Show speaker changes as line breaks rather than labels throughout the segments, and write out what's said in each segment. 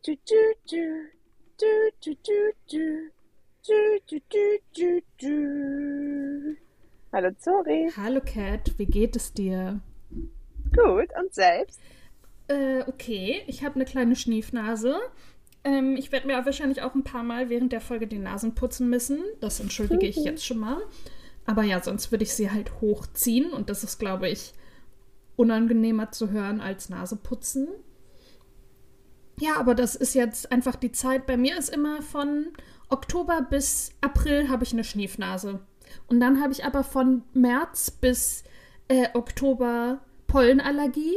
Du, du, du. Du, du, du, du. Du, du, du, du, du. Hallo Zori.
Hallo Kat, wie geht es dir?
Gut, und selbst?
Okay, ich habe eine kleine Schniefnase. Ich werde mir wahrscheinlich auch ein paar Mal während der Folge die Nasen putzen müssen. Das entschuldige ich
Mhm.
jetzt schon mal. Aber ja, sonst würde ich sie halt hochziehen und das ist, glaube ich, unangenehmer zu hören als Naseputzen. Ja, aber das ist jetzt einfach die Zeit. Bei mir ist immer von Oktober bis April habe ich eine Schniefnase. Und dann habe ich aber von März bis Oktober Pollenallergie,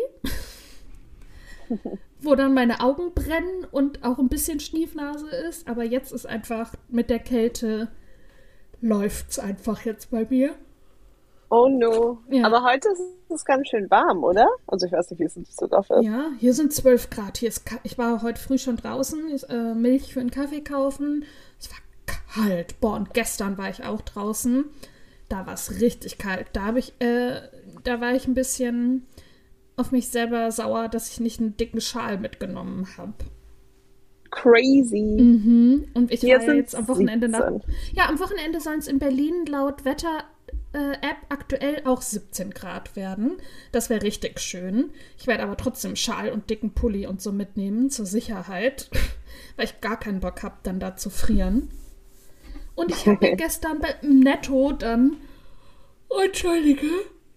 wo dann meine Augen brennen und auch ein bisschen Schniefnase ist. Aber jetzt ist einfach mit der Kälte läuft's einfach jetzt bei mir.
Oh no.
Ja,
Aber heute ist es ganz schön warm, oder? Also ich weiß nicht, wie es in Düsseldorf ist.
ja, hier sind 12 Grad. Ich war heute früh schon draußen, Milch für einen Kaffee kaufen. Es war kalt. Boah, und gestern war ich auch draußen. Da war es richtig kalt. Da war ich ein bisschen auf mich selber sauer, dass ich nicht einen dicken Schal mitgenommen habe.
Crazy.
Und ich
Hier
war ja
sind
jetzt am
es
Wochenende nach.
17.
Ja, am Wochenende sollen es in Berlin laut Wetter-App aktuell auch 17 Grad werden. Das wäre richtig schön. Ich werde aber trotzdem Schal und dicken Pulli und so mitnehmen, zur Sicherheit, weil ich gar keinen Bock habe, dann da zu frieren. Und ich habe mir gestern beim Netto dann. Entschuldige.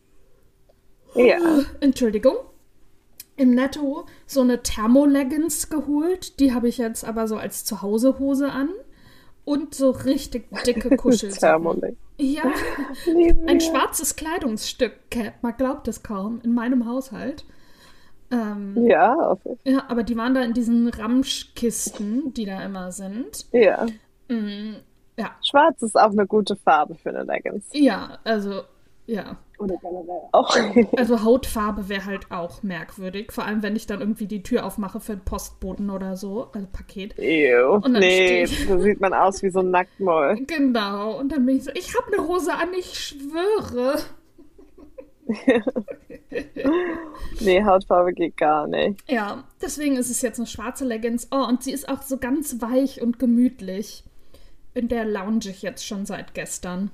Ja.
Entschuldigung. Im Netto so eine Thermoleggings geholt. Die habe ich jetzt aber so als Zuhausehose an. Und so richtig dicke Kuschelsocken.
Thermomix.
Ja,
Neben
ein
mir.
schwarzes Kleidungsstück, Cat. Man glaubt es kaum. In meinem Haushalt.
Ja, auf jeden
Ja, aber die waren da in diesen Ramschkisten, die da immer sind.
Fall. Ja.
Ja,
Schwarz ist auch eine gute Farbe für eine Leggings.
ja, also, ja.
Oder generell auch.
Also Hautfarbe wäre halt auch merkwürdig. Vor allem, wenn ich dann irgendwie die Tür aufmache für einen Postboten oder so, also Paket.
Ew.
Und dann stehe
Nee,
ich.
so sieht man aus wie so ein Nacktmull.
Genau. Und dann bin ich so, ich habe eine Hose an, ich schwöre.
Nee, Hautfarbe geht gar nicht.
Ja, deswegen ist es jetzt eine schwarze Leggings. Oh, und sie ist auch so ganz weich und gemütlich. In der lounge ich jetzt schon seit gestern.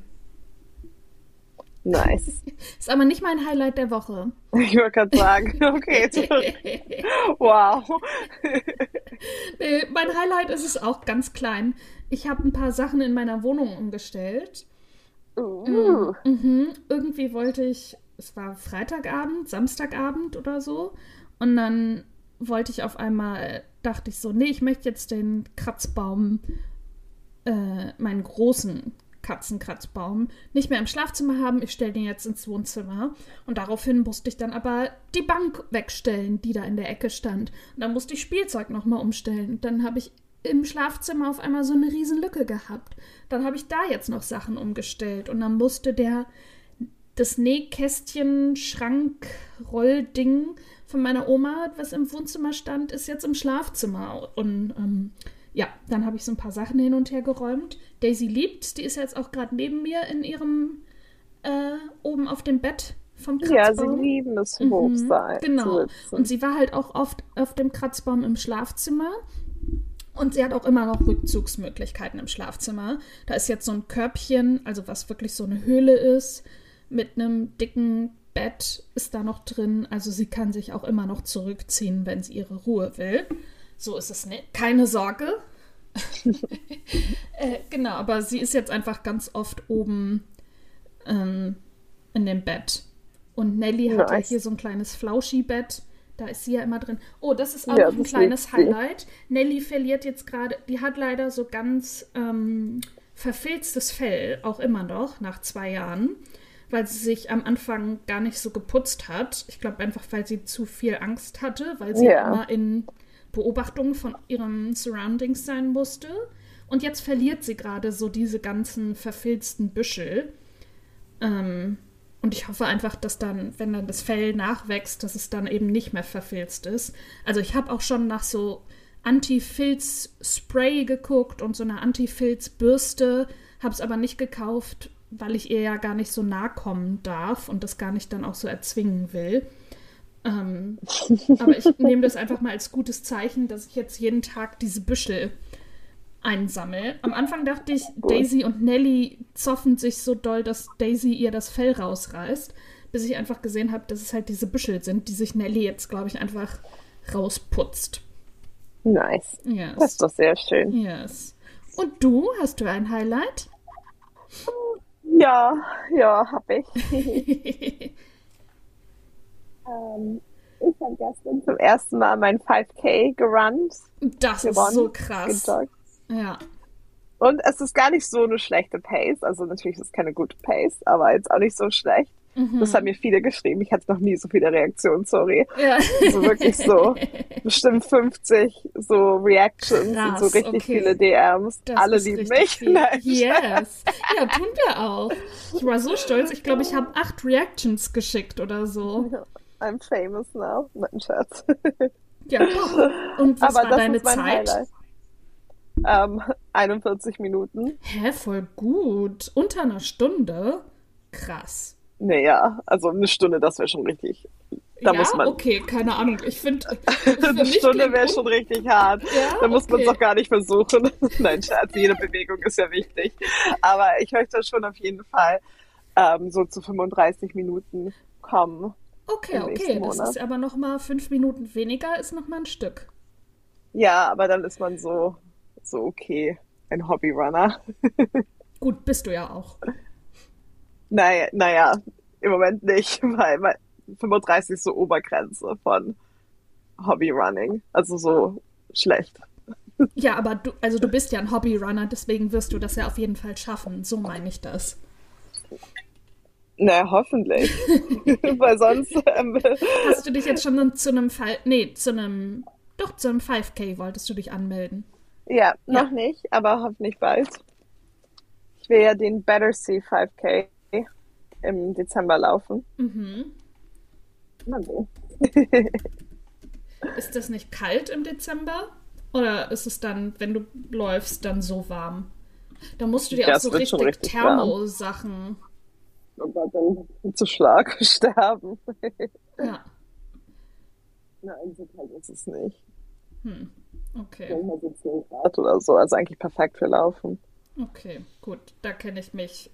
Nice.
Ist aber nicht mein Highlight der Woche.
Ich wollte gerade sagen, okay, wow.
Nee, mein Highlight ist es auch ganz klein. Ich habe ein paar Sachen in meiner Wohnung umgestellt.
Uh,
Irgendwie wollte ich, es war Freitagabend, Samstagabend oder so. Und dann wollte ich auf einmal, dachte ich so, nee, ich möchte jetzt den Kratzbaum, meinen großen Katzenkratzbaum, nicht mehr im Schlafzimmer haben. Ich stelle den jetzt ins Wohnzimmer. Und daraufhin musste ich dann aber die Bank wegstellen, die da in der Ecke stand. Und dann musste ich Spielzeug nochmal umstellen. Und dann habe ich im Schlafzimmer auf einmal so eine riesen Lücke gehabt. Dann habe ich da jetzt noch Sachen umgestellt. Und dann musste das Nähkästchen, Schrank, Rollding von meiner Oma, was im Wohnzimmer stand, ist jetzt im Schlafzimmer. Und ja, dann habe ich so ein paar Sachen hin und her geräumt. Daisy liebt's, die ist jetzt auch gerade neben mir in ihrem, oben auf dem Bett vom
ja, sie
Kratzbaum.
lieben es hoch sein zu
Genau. Und
sitzen.
sie war halt auch oft auf dem Kratzbaum im Schlafzimmer. Und sie hat auch immer noch Rückzugsmöglichkeiten im Schlafzimmer. Da ist jetzt so ein Körbchen, also was wirklich so eine Höhle ist, mit einem dicken Bett ist da noch drin. Also sie kann sich auch immer noch zurückziehen, wenn sie ihre Ruhe will. So ist es nicht. Keine Sorge. Genau, aber sie ist jetzt einfach ganz oft oben in dem Bett. Und Nelly hat ja hier
Nice.
so ein kleines Flauschi-Bett. Da ist sie ja immer drin. Oh, das ist auch
Ja,
noch ein
das liebt
kleines
sie.
Highlight. Nelly verliert jetzt gerade, die hat leider so ganz verfilztes Fell, auch immer noch, nach 2 Jahren, weil sie sich am Anfang gar nicht so geputzt hat. Ich glaube einfach, weil sie zu viel Angst hatte, weil sie ja
Ja.
immer in Beobachtung von ihren Surroundings sein musste. Und jetzt verliert sie gerade so diese ganzen verfilzten Büschel. Und ich hoffe einfach, dass dann, wenn dann das Fell nachwächst, dass es dann eben nicht mehr verfilzt ist. Also ich habe auch schon nach so Anti-Filz-Spray geguckt und so einer Anti-Filz-Bürste, habe es aber nicht gekauft, weil ich ihr ja gar nicht so nahe kommen darf und das gar nicht dann auch so erzwingen will. Ähm, aber ich nehme das einfach mal als gutes Zeichen, dass ich jetzt jeden Tag diese Büschel einsammle. Am Anfang dachte ich,
Gut.
Daisy und Nelly zoffen sich so doll, dass Daisy ihr das Fell rausreißt, bis ich einfach gesehen habe, dass es halt diese Büschel sind, die sich Nelly jetzt, glaube ich, einfach rausputzt.
Nice. Das ist
Yes.
doch sehr schön.
Yes. Und du, hast du ein Highlight?
Ja, ja, hab ich. Ich habe gestern zum ersten Mal mein 5K gerannt,
Das ist so
gewonnen,
krass.
gejoggt.
Ja.
Und es ist gar nicht so eine schlechte Pace. Also natürlich ist es keine gute Pace, aber jetzt auch nicht so schlecht. Das haben mir viele geschrieben. Ich hatte noch nie so viele Reaktionen, sorry.
Ja.
Also wirklich so bestimmt 50 so Reactions und so
Krass,
richtig viele
okay.
DMs.
Das
Alle
ist
lieben
richtig
mich.
viel.
Nein,
Yes. Ja, tun wir auch. Ich war so stolz. Ich glaube, ich habe 8 Reactions geschickt oder so.
I'm famous now. Nein, Scherz.
Ja, doch. Und was
Aber
war
das
deine
ist mein
Zeit?
Highlight. 41 Minuten.
Hä, voll gut. Unter einer Stunde? Krass.
Naja, also eine Stunde, das wäre schon richtig. Da
Ja,
muss man.
okay, keine Ahnung. Ich finde, für
Eine
mich
Stunde
klingt
wäre schon richtig hart.
Ja,
Da muss man es
okay.
doch gar nicht versuchen. Nein, Scherz, jede Bewegung ist ja wichtig. Aber ich möchte schon auf jeden Fall so zu 35 Minuten kommen
Okay,
im nächsten
okay. Das
Monat.
ist aber noch mal 5 Minuten weniger, ist noch mal ein Stück.
Ja, aber dann ist man so okay. Ein Hobbyrunner.
Gut, bist du ja auch.
Naja, im Moment nicht, weil 35 ist so Obergrenze von Hobbyrunning. Also so schlecht.
Ja, aber du bist ja ein Hobbyrunner, deswegen wirst du das ja auf jeden Fall schaffen. So meine ich das.
Naja, hoffentlich. Weil sonst,
Hast du dich jetzt schon zu einem Fall, nee, zu einem 5K wolltest du dich anmelden.
ja,
Ja.
noch nicht, aber hoffentlich bald. Ich will ja den Battersea 5K im Dezember laufen.
Mhm.
Mal sehen.
Ist das nicht kalt im Dezember? Oder ist es dann, wenn du läufst, dann so warm? Da musst du dir auch
Ja,
so
es wird schon
richtig
richtig warm.
Thermosachen.
Oh Gott, dann zu Schlag sterben.
Ja,
Nein, so kalt ist es nicht.
okay.
Manchmal so 10 Grad oder so. Also eigentlich perfekt für Laufen.
Okay, gut. Da kenne ich mich.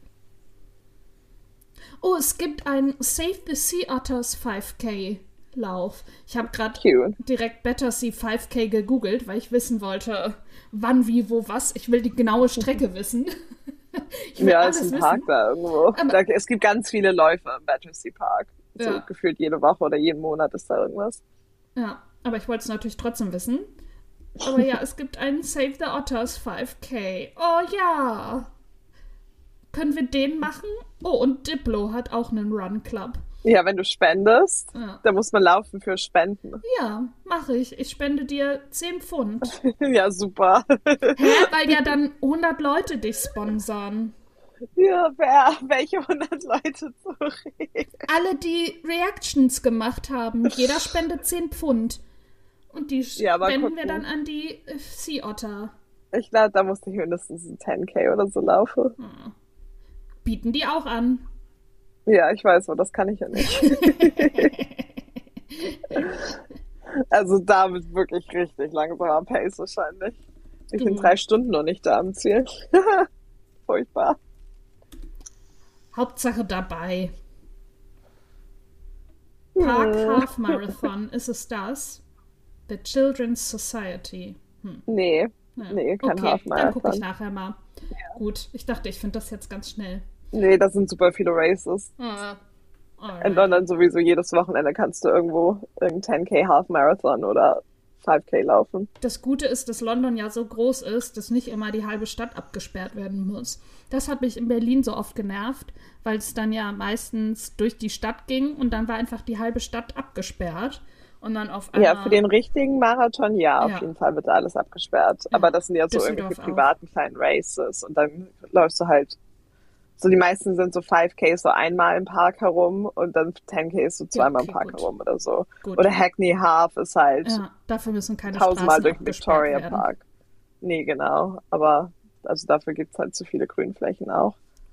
Oh, es gibt einen Save the Sea Otters 5K Lauf. Ich habe gerade
Cute.
direkt Battersea 5K gegoogelt, weil ich wissen wollte, wann, wie, wo, was. Ich will die genaue Strecke wissen. Ich will
Ja, ist
alles
ein Park
wissen.
da irgendwo.
Aber,
Es gibt ganz viele Läufe im Battersea Park. So
ja,
gefühlt jede Woche oder jeden Monat ist da irgendwas.
ja, aber ich wollte es natürlich trotzdem wissen. Aber ja, es gibt einen Save the Otters 5K. Oh ja. Können wir den machen? Oh, und Diplo hat auch einen Run Club.
Ja, wenn du spendest,
Ja,
dann muss man laufen für Spenden.
ja, mache ich. Ich spende dir 10 Pfund.
Ja, super.
Hä? Weil ja dann 100 Leute dich sponsern.
Ja, welche 100 Leute, sorry.
Alle, die Reactions gemacht haben. Jeder spendet 10 Pfund. Und die
Ja, mal
spenden wir dann
gucken.
an die Sea Otter.
Ich glaube, da musste ich mindestens ein 10K oder so laufen.
Bieten die auch an.
Ja, ich weiß, aber das kann ich ja nicht. Also da wird wirklich richtig langsamer Pace wahrscheinlich. Ich bin
Du,
3 Stunden noch nicht da am Ziel. Furchtbar.
Hauptsache dabei. Park
Hm.
Half Marathon, ist es das? The Children's Society.
Nee,
Ja.
nee, kein
Okay, dann gucke ich
Half-Marathon.
nachher mal. Gut, ich dachte, ich finde das jetzt ganz schnell.
Nee, das sind super viele Races.
Ah,
In
alright.
London sowieso jedes Wochenende kannst du irgendwo irgendein 10K Half-Marathon oder 5K laufen.
Das Gute ist, dass London ja so groß ist, dass nicht immer die halbe Stadt abgesperrt werden muss. Das hat mich in Berlin so oft genervt, weil es dann ja meistens durch die Stadt ging und dann war einfach die halbe Stadt abgesperrt. Und dann auf
Ja, für
einmal,
den richtigen Marathon, ja, auf
ja,
jeden Fall wird da alles abgesperrt. Aber
ja,
das sind ja so irgendwelche
Düsseldorf auch.
privaten kleinen Races und dann läufst du halt, so die meisten sind so 5K so einmal im Park herum und dann 10K so
Ja,
zweimal im
okay,
Park
gut.
herum oder so.
Gut.
Oder Hackney Half ist halt
Ja, dafür müssen keine
1000-mal
Straßen
durch den
abgesperrt
Victoria
werden.
Park. Nee, genau. Aber also dafür gibt's halt zu viele Grünflächen auch.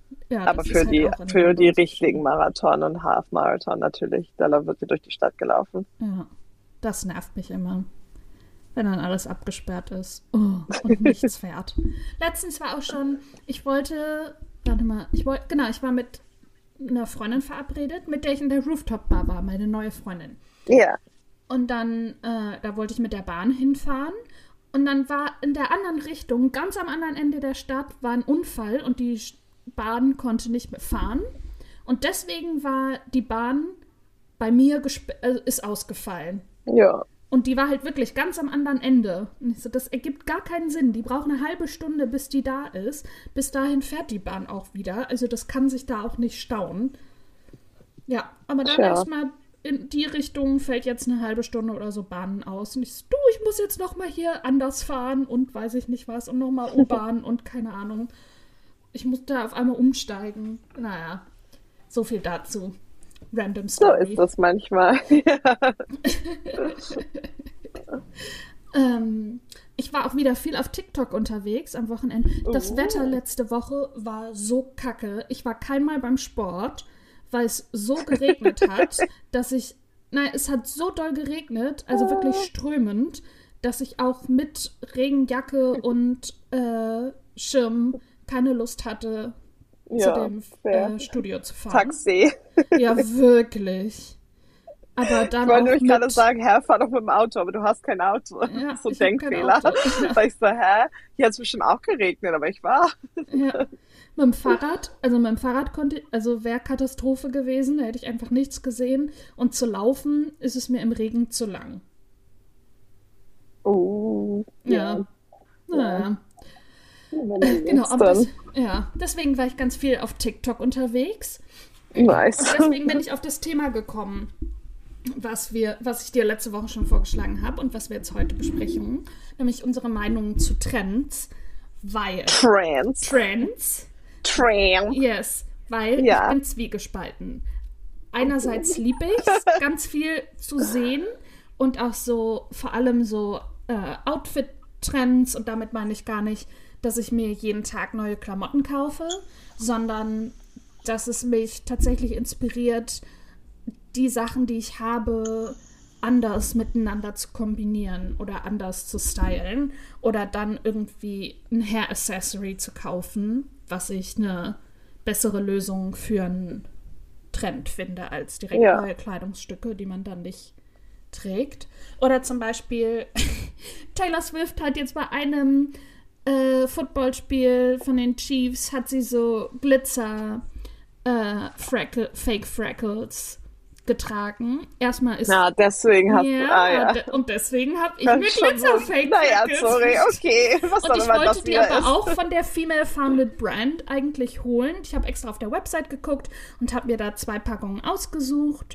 Ja,
Aber
das ist halt auch in
für die
London so
richtigen
schön.
Marathon und Half-Marathon natürlich. Da wird sie durch die Stadt gelaufen.
Ja, das nervt mich immer, wenn dann alles abgesperrt ist. Oh, und nichts fährt. Letztens war auch schon, warte mal, ich war mit einer Freundin verabredet, mit der ich in der Rooftop-Bar war, meine neue Freundin.
Ja,
Und dann, da wollte ich mit der Bahn hinfahren. Und dann war in der anderen Richtung, ganz am anderen Ende der Stadt, war ein Unfall und die Bahn konnte nicht mehr fahren. Und deswegen war die Bahn bei mir ist ausgefallen.
ja.
Und die war halt wirklich ganz am anderen Ende. Und ich so, das ergibt gar keinen Sinn. Die braucht eine halbe Stunde, bis die da ist. Bis dahin fährt die Bahn auch wieder. Also das kann sich da auch nicht stauen. Ja, aber dann
Tja.
erstmal in die Richtung fällt jetzt eine halbe Stunde oder so Bahnen aus. Und ich so, ich muss jetzt noch mal hier anders fahren und weiß ich nicht was und noch mal U-Bahn und keine Ahnung. Ich musste auf einmal umsteigen. Naja, so viel dazu. Random
So
Story.
ist das manchmal.
Ich war auch wieder viel auf TikTok unterwegs am Wochenende. Das Wetter letzte Woche war so kacke. Ich war keinmal beim Sport, weil es so geregnet hat, es hat so doll geregnet, also wirklich strömend, dass ich auch mit Regenjacke und Schirm keine Lust hatte, zu dem Studio zu fahren.
Taxi.
Ja, wirklich. Aber dann
Ich wollte
auch
nämlich gerade sagen, fahr doch mit dem Auto, aber du hast kein Auto.
Ja,
So
ich hab kein
Denkfehler.
Auto. Ja.
Weil ich so, hier hat es bestimmt auch geregnet, aber ich war.
Ja. Mit dem Fahrrad wäre Katastrophe gewesen, da hätte ich einfach nichts gesehen. Und zu laufen ist es mir im Regen zu lang. Ja. Naja. Genau, aber deswegen war ich ganz viel auf TikTok unterwegs.
Nice.
Und deswegen bin ich auf das Thema gekommen, was ich dir letzte Woche schon vorgeschlagen habe und was wir jetzt heute besprechen, nämlich unsere Meinungen zu Trends, weil Trends. Yes, weil ich bin zwiegespalten. Einerseits liebe ich es, ganz viel zu sehen und auch so, vor allem so Outfit-Trends, und damit meine ich gar nicht, dass ich mir jeden Tag neue Klamotten kaufe, sondern dass es mich tatsächlich inspiriert, die Sachen, die ich habe, anders miteinander zu kombinieren oder anders zu stylen oder dann irgendwie ein Hair-Accessory zu kaufen, was ich eine bessere Lösung für einen Trend finde, als direkt neue Kleidungsstücke, die man dann nicht trägt. Oder zum Beispiel Taylor Swift hat jetzt bei einem Footballspiel von den Chiefs hat sie so Glitzer Fake Freckles getragen. Erstmal ist
deswegen
und deswegen habe ich mir Glitzer Fake Freckles.
Naja, sorry, okay. Was
und ich
immer
wollte
das
die
wieder
aber
ist.
auch von der Female Founded Brand eigentlich holen. Ich habe extra auf der Website geguckt und habe mir da 2 Packungen ausgesucht.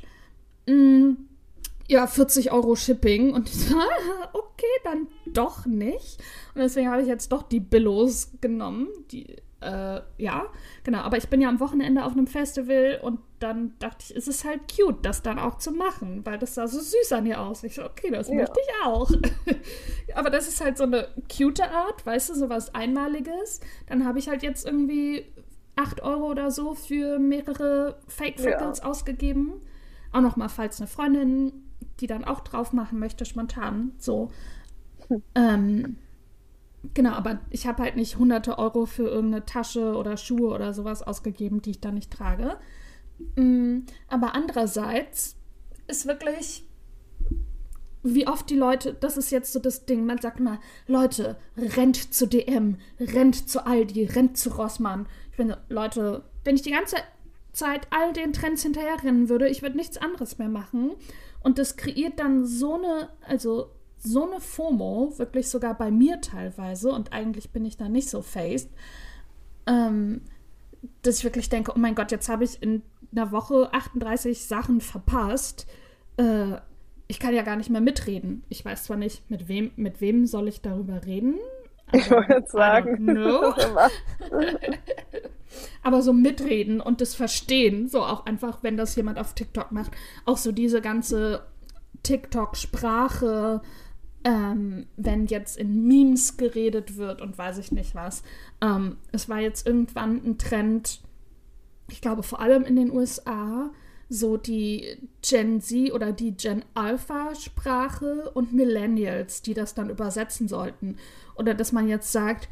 Ja, 40 € Shipping. Und ich so, okay, dann doch nicht. Und deswegen habe ich jetzt doch die Billos genommen. Genau. Aber ich bin ja am Wochenende auf einem Festival und dann dachte ich, es ist halt cute, das dann auch zu machen, weil das sah so süß an ihr aus. Ich so, okay, das möchte ich auch. Aber das ist halt so eine cute Art, weißt du, so was Einmaliges. Dann habe ich halt jetzt irgendwie 8 € oder so für mehrere Fake Freckles ausgegeben. Auch nochmal, falls eine Freundin die dann auch drauf machen möchte, spontan. So. Genau, aber ich habe halt nicht hunderte Euro für irgendeine Tasche oder Schuhe oder sowas ausgegeben, die ich dann nicht trage. Aber andererseits ist wirklich, wie oft die Leute, das ist jetzt so das Ding, man sagt immer, Leute, rennt zu DM, rennt zu Aldi, rennt zu Rossmann. Ich finde, Leute, wenn ich die ganze Zeit all den Trends hinterherrennen würde, ich würde nichts anderes mehr machen. Und das kreiert dann so eine FOMO, wirklich sogar bei mir teilweise, und eigentlich bin ich da nicht so faced, dass ich wirklich denke, oh mein Gott, jetzt habe ich in einer Woche 38 Sachen verpasst. Ich kann ja gar nicht mehr mitreden. Ich weiß zwar nicht, mit wem soll ich darüber reden.
Ich wollte jetzt sagen.
Aber so mitreden und das verstehen, so auch einfach, wenn das jemand auf TikTok macht, auch so diese ganze TikTok-Sprache, wenn jetzt in Memes geredet wird und weiß ich nicht was. Es war jetzt irgendwann ein Trend, ich glaube vor allem in den USA, so die Gen Z oder die Gen Alpha-Sprache und Millennials, die das dann übersetzen sollten. Oder dass man jetzt sagt,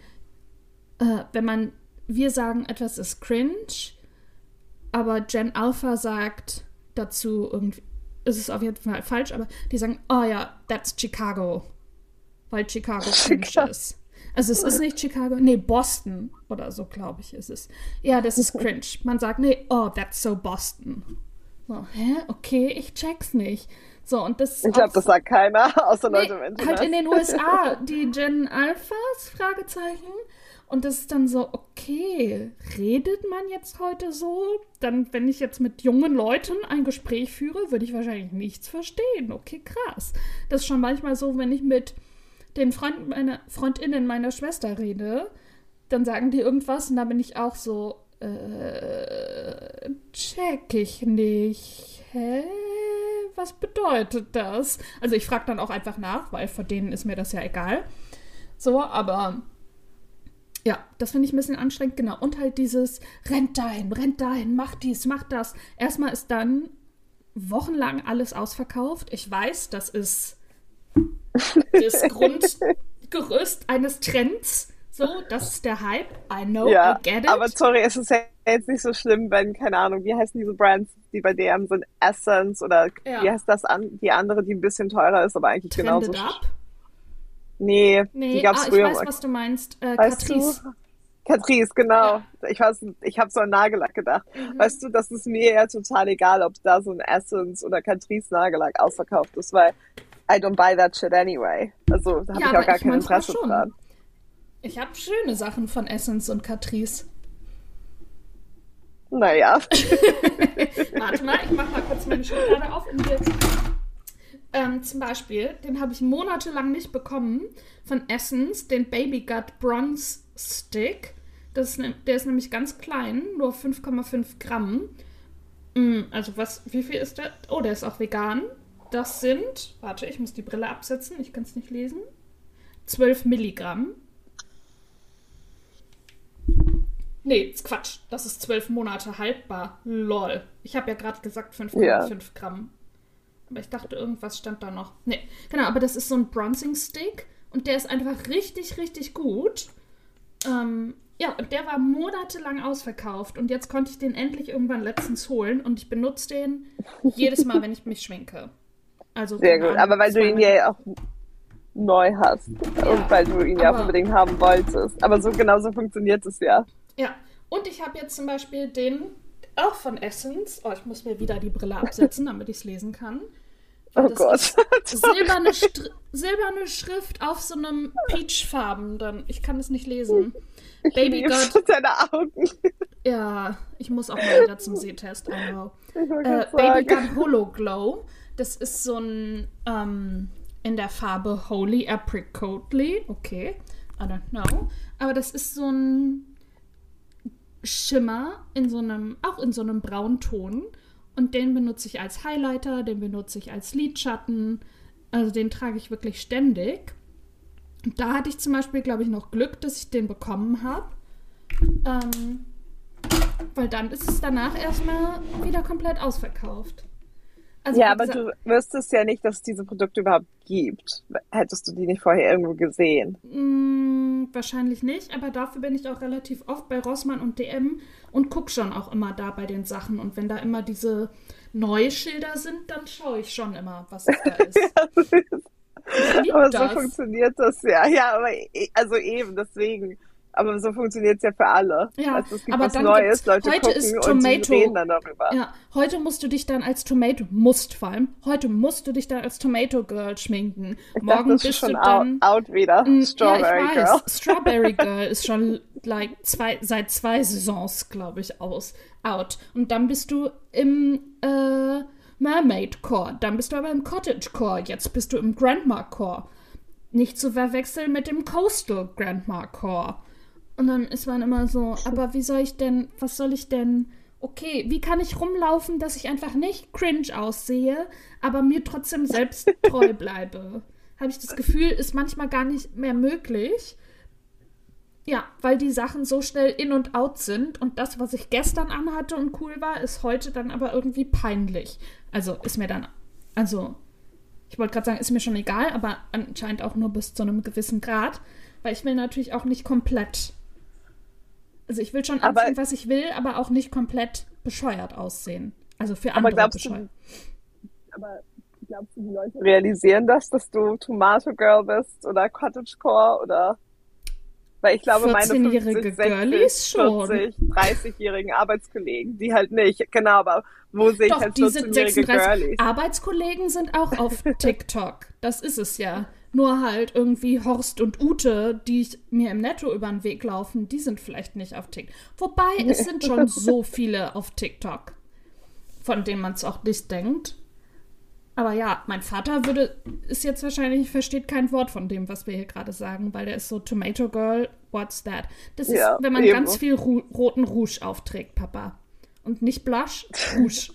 wir sagen, etwas ist cringe, aber Gen Alpha sagt dazu irgendwie, ist es auf jeden Fall falsch, aber die sagen, oh ja, that's Chicago, weil Chicago cringe ist. Also es ist nicht Chicago, nee, Boston oder so, glaube ich, ist es. Ja, das ist cringe. Man sagt, nee, oh, that's so Boston. So, okay, ich check's nicht. So, und das
ich glaube, das sagt keiner, außer Leute im Internet.
Halt in den USA, die Gen Alphas, Fragezeichen. Und das ist dann so, okay, redet man jetzt heute so? Dann, wenn ich jetzt mit jungen Leuten ein Gespräch führe, würde ich wahrscheinlich nichts verstehen. Okay, krass. Das ist schon manchmal so, wenn ich mit den Freundinnen meiner Schwester rede, dann sagen die irgendwas und dann bin ich auch so, check ich nicht. Hä? Was bedeutet das? Also ich frage dann auch einfach nach, weil vor denen ist mir das ja egal. So, aber ja, das finde ich ein bisschen anstrengend, genau. Und halt dieses rennt dahin, mach dies, mach das. Erstmal ist dann wochenlang alles ausverkauft. Ich weiß, das ist das Grundgerüst eines Trends. So, das ist der Hype. I know,
Ja,
I get it.
aber sorry, es ist ja jetzt nicht so schlimm, wenn, keine Ahnung, wie heißen diese Brands, die bei DM sind, Essence oder
Ja.
wie heißt das die andere, die ein bisschen teurer ist, aber eigentlich genauso.
Trended Up?
Nee,
Nee,
die gab's
ich
früher
weiß,
mal.
was du meinst.
Weißt
Catrice.
du? Catrice, genau.
Ja.
Ich habe so an Nagellack gedacht. Weißt du, das ist mir ja total egal, ob da so ein Essence oder Catrice Nagellack ausverkauft ist, weil I don't buy that shit anyway. Also da habe
Ja,
ich
aber
auch gar
ich
kein
manchmal
Interesse
schon.
dran.
Ich habe schöne Sachen von Essence und Catrice.
Naja.
Warte mal, ich mach mal kurz meine Schublade auf. Und jetzt, zum Beispiel, den habe ich monatelang nicht bekommen, von Essence, den Baby Gut Bronze Stick. Der ist nämlich ganz klein, nur 5,5 Gramm. Also wie viel ist der? Oh, der ist auch vegan. Das sind, warte, ich muss die Brille absetzen, ich kann es nicht lesen. 12 Milligramm. Nee, ist Quatsch. Das ist 12 Monate haltbar. Lol. Ich habe ja gerade gesagt 5,5 Gramm. Aber ich dachte, irgendwas stand da noch. Nee, genau, aber das ist so ein Bronzing Stick. Und der ist einfach richtig, richtig gut. Ja, und der war monatelang ausverkauft. Und jetzt konnte ich den endlich irgendwann letztens holen. Und ich benutze den jedes Mal, wenn ich mich schminke. Also,
Sehr
keine
gut.
Ahnung,
Aber weil du ihn ja auch neu hast und weil du ihn ja auch
aber-
unbedingt haben wolltest. Aber so genauso funktioniert es ja.
Ja, und ich habe jetzt zum Beispiel den, auch von Essence. Oh, ich muss mir wieder die Brille absetzen, damit ich es lesen kann.
Oh
Das
Gott.
ist silberne Schrift auf so einem peachfarben. Ich kann es nicht lesen. Baby
Liebst
Gut.
deine Augen.
Ja, ich muss auch mal wieder zum Sehtest. I know.
Ich wollte gerade
Baby
sagen.
Gut Holo Glow. Das ist so ein in der Farbe Holy Apricotly. Okay, I don't know. Aber das ist so ein Schimmer auch in so einem Braunton. Und den benutze ich als Highlighter, den benutze ich als Lidschatten. Also den trage ich wirklich ständig. Und da hatte ich zum Beispiel, glaube ich, noch Glück, dass ich den bekommen habe. Weil dann ist es danach erstmal wieder komplett ausverkauft. Also,
Ja,
wie
aber
gesagt,
du wüsstest ja nicht, dass es diese Produkte überhaupt gibt. Hättest du die nicht vorher irgendwo gesehen.
wahrscheinlich nicht, aber dafür bin ich auch relativ oft bei Rossmann und DM und gucke schon auch immer da bei den Sachen. Und wenn da immer diese Neuschilder sind, dann schaue ich schon immer, was es da ist. Ich lieb
Aber so
das.
funktioniert das ja. Ja, aber also eben, deswegen. Aber so funktioniert es ja für alle.
Ja,
Also es gibt
aber
was
dann
Neues,
gibt's-
Leute
heute
gucken
ist
und die
Tomato-
reden dann darüber.
Ja, heute musst du dich dann als Tomato Girl schminken.
Ich
Morgen
dachte, das ist
bist du
schon
dann.
out wieder. Strawberry
ja, ich
Girl.
weiß. Strawberry Girl ist schon seit 2 Saisons, glaube ich, out. Und dann bist du im Mermaid Core. Dann bist du aber im Cottage Core. Jetzt bist du im Grandma Core. Nicht zu verwechseln mit dem Coastal Grandma Core. Und dann ist man immer so, aber was soll ich denn, okay, wie kann ich rumlaufen, dass ich einfach nicht cringe aussehe, aber mir trotzdem selbst treu bleibe? Habe ich das Gefühl, ist manchmal gar nicht mehr möglich. Ja, weil die Sachen so schnell in und out sind und das, was ich gestern anhatte und cool war, ist heute dann aber irgendwie peinlich. Also ist mir dann, also ich wollte gerade sagen, ist mir schon egal, aber anscheinend auch nur bis zu einem gewissen Grad, weil ich will natürlich auch nicht komplett, also ich will schon anziehen, was ich will, aber auch nicht komplett bescheuert aussehen. Also für andere bescheuert.
Aber glaubst du, die Leute realisieren das, dass du Tomato Girl bist oder Cottagecore oder... Weil ich glaube, meine 50, 60, 40, 30-jährigen Arbeitskollegen, die halt nicht, genau, aber wo sehe ich halt 14-jährige Girlies?
Arbeitskollegen sind auch auf TikTok, das ist es ja. Nur halt irgendwie Horst und Ute, die mir im Netto über den Weg laufen, die sind vielleicht nicht auf TikTok. Wobei, es sind schon so viele auf TikTok, von denen man es auch nicht denkt. Aber ja, mein Vater ist jetzt wahrscheinlich, versteht kein Wort von dem, was wir hier gerade sagen, weil der ist so Tomato Girl, what's that? Das ist, wenn man ganz viel roten Rouge aufträgt, Papa. Und nicht Blush, Rouge.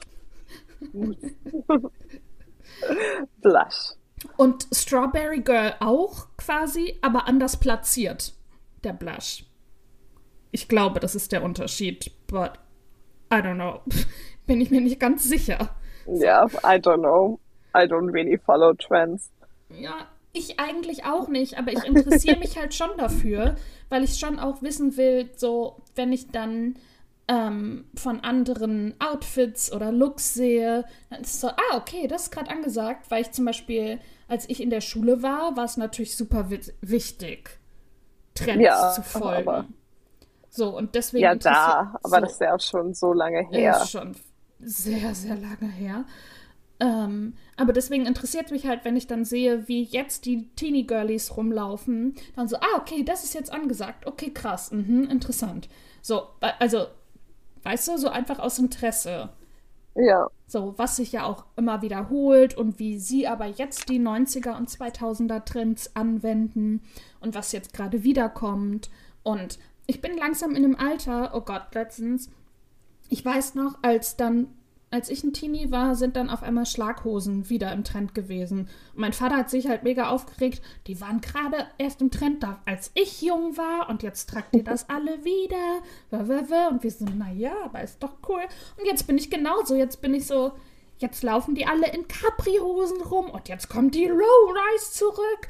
Blush.
Und Strawberry Girl auch quasi, aber anders platziert, der Blush. Ich glaube, das ist der Unterschied, but I don't know. Bin ich mir nicht ganz sicher.
Ja, I don't know. I don't really follow trends.
Ja, ich eigentlich auch nicht, aber ich interessiere mich halt schon dafür, weil ich schon auch wissen will, so, wenn ich dann von anderen Outfits oder Looks sehe, dann ist es so, okay, das ist gerade angesagt, weil ich zum Beispiel, als ich in der Schule war es natürlich super wichtig, Trends zu folgen. Aber so, und deswegen
aber das ist ja auch schon so lange her.
Das ist schon sehr, sehr lange her. Aber deswegen interessiert mich halt, wenn ich dann sehe, wie jetzt die Teenie-Girlies rumlaufen, dann so, okay, das ist jetzt angesagt. Okay, krass, interessant. So, also, weißt du, so einfach aus Interesse.
Ja.
So, was sich ja auch immer wiederholt und wie sie aber jetzt die 90er und 2000er Trends anwenden und was jetzt gerade wiederkommt. Und ich bin langsam in einem Alter, oh Gott, letztens, ich weiß noch, als ich ein Teenie war, sind dann auf einmal Schlaghosen wieder im Trend gewesen. Und mein Vater hat sich halt mega aufgeregt. Die waren gerade erst im Trend, als ich jung war. Und jetzt tragt ihr das alle wieder. Und wir so, naja, aber ist doch cool. Und jetzt bin ich genauso. Jetzt bin ich so, jetzt laufen die alle in Capri-Hosen rum. Und jetzt kommt die Low-Rise zurück.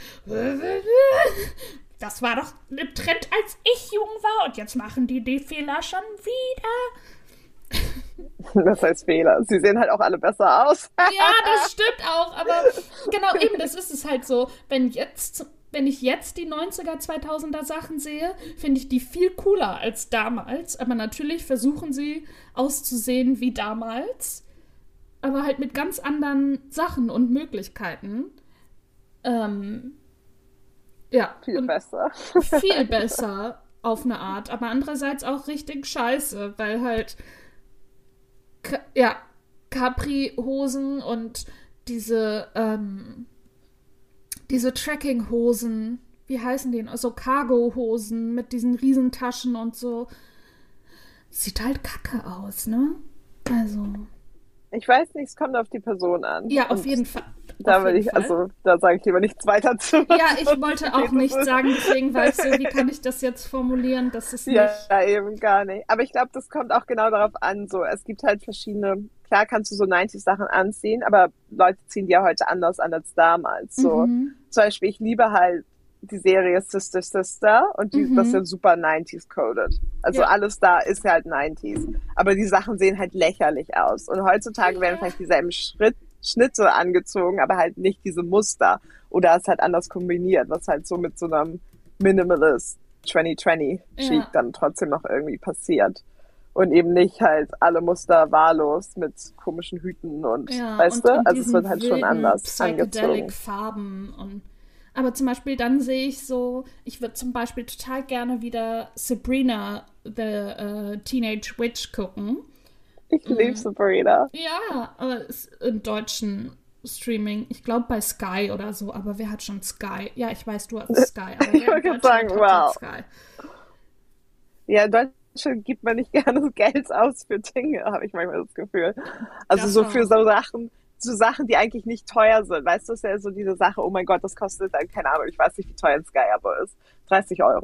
Das war doch im Trend, als ich jung war. Und jetzt machen die Fehler schon wieder.
Das heißt Fehler. Sie sehen halt auch alle besser aus.
Ja, das stimmt auch, aber genau eben, das ist es halt so. Wenn ich jetzt die 90er, 2000er Sachen sehe, finde ich die viel cooler als damals. Aber natürlich versuchen sie auszusehen wie damals, aber halt mit ganz anderen Sachen und Möglichkeiten. Ja.
Viel besser.
Viel besser auf eine Art, aber andererseits auch richtig scheiße, weil halt Capri-Hosen und diese Trekking-Hosen, wie heißen die? Also Cargo-Hosen mit diesen Riesentaschen und so. Sieht halt kacke aus, ne? Also.
Ich weiß nicht, es kommt auf die Person an.
Ja, auf jeden Fall.
Da sage ich lieber nichts weiter zu.
Ja, ich wollte auch nichts sagen, deswegen war ich so, wie kann ich das jetzt formulieren, dass es nicht...
Ja, eben gar nicht. Aber ich glaube, das kommt auch genau darauf an, so, es gibt halt verschiedene, klar kannst du so 90s-Sachen anziehen, aber Leute ziehen die ja heute anders an als damals, so. Zum Beispiel, ich liebe halt die Serie Sister Sister und das ist ja super 90s-coded. Also alles da ist halt 90s. Aber die Sachen sehen halt lächerlich aus. Und heutzutage werden vielleicht dieselben Schnitte angezogen, aber halt nicht diese Muster. Oder es halt anders kombiniert, was halt so mit so einem Minimalist 2020-Chic dann trotzdem noch irgendwie passiert. Und eben nicht halt alle Muster wahllos mit komischen Hüten und, weißt du? Also es wird halt schon anders angezogen.
Farben und aber zum Beispiel dann sehe ich so, ich würde zum Beispiel total gerne wieder Sabrina, the Teenage Witch gucken.
Ich liebe Sabrina.
Ja, aber im deutschen Streaming, ich glaube bei Sky oder so, aber wer hat schon Sky? Ja, ich weiß, du hast Sky, aber
ich wollte sagen, wow. Sky? Ja, in Deutschland gibt man nicht gerne Geld aus für Dinge, habe ich manchmal das Gefühl. Also das so für so Sachen, die eigentlich nicht teuer sind. Weißt du, es ist ja so diese Sache, oh mein Gott, das kostet dann, keine Ahnung, ich weiß nicht, wie teuer ein Sky-Abo ist. 30 Euro.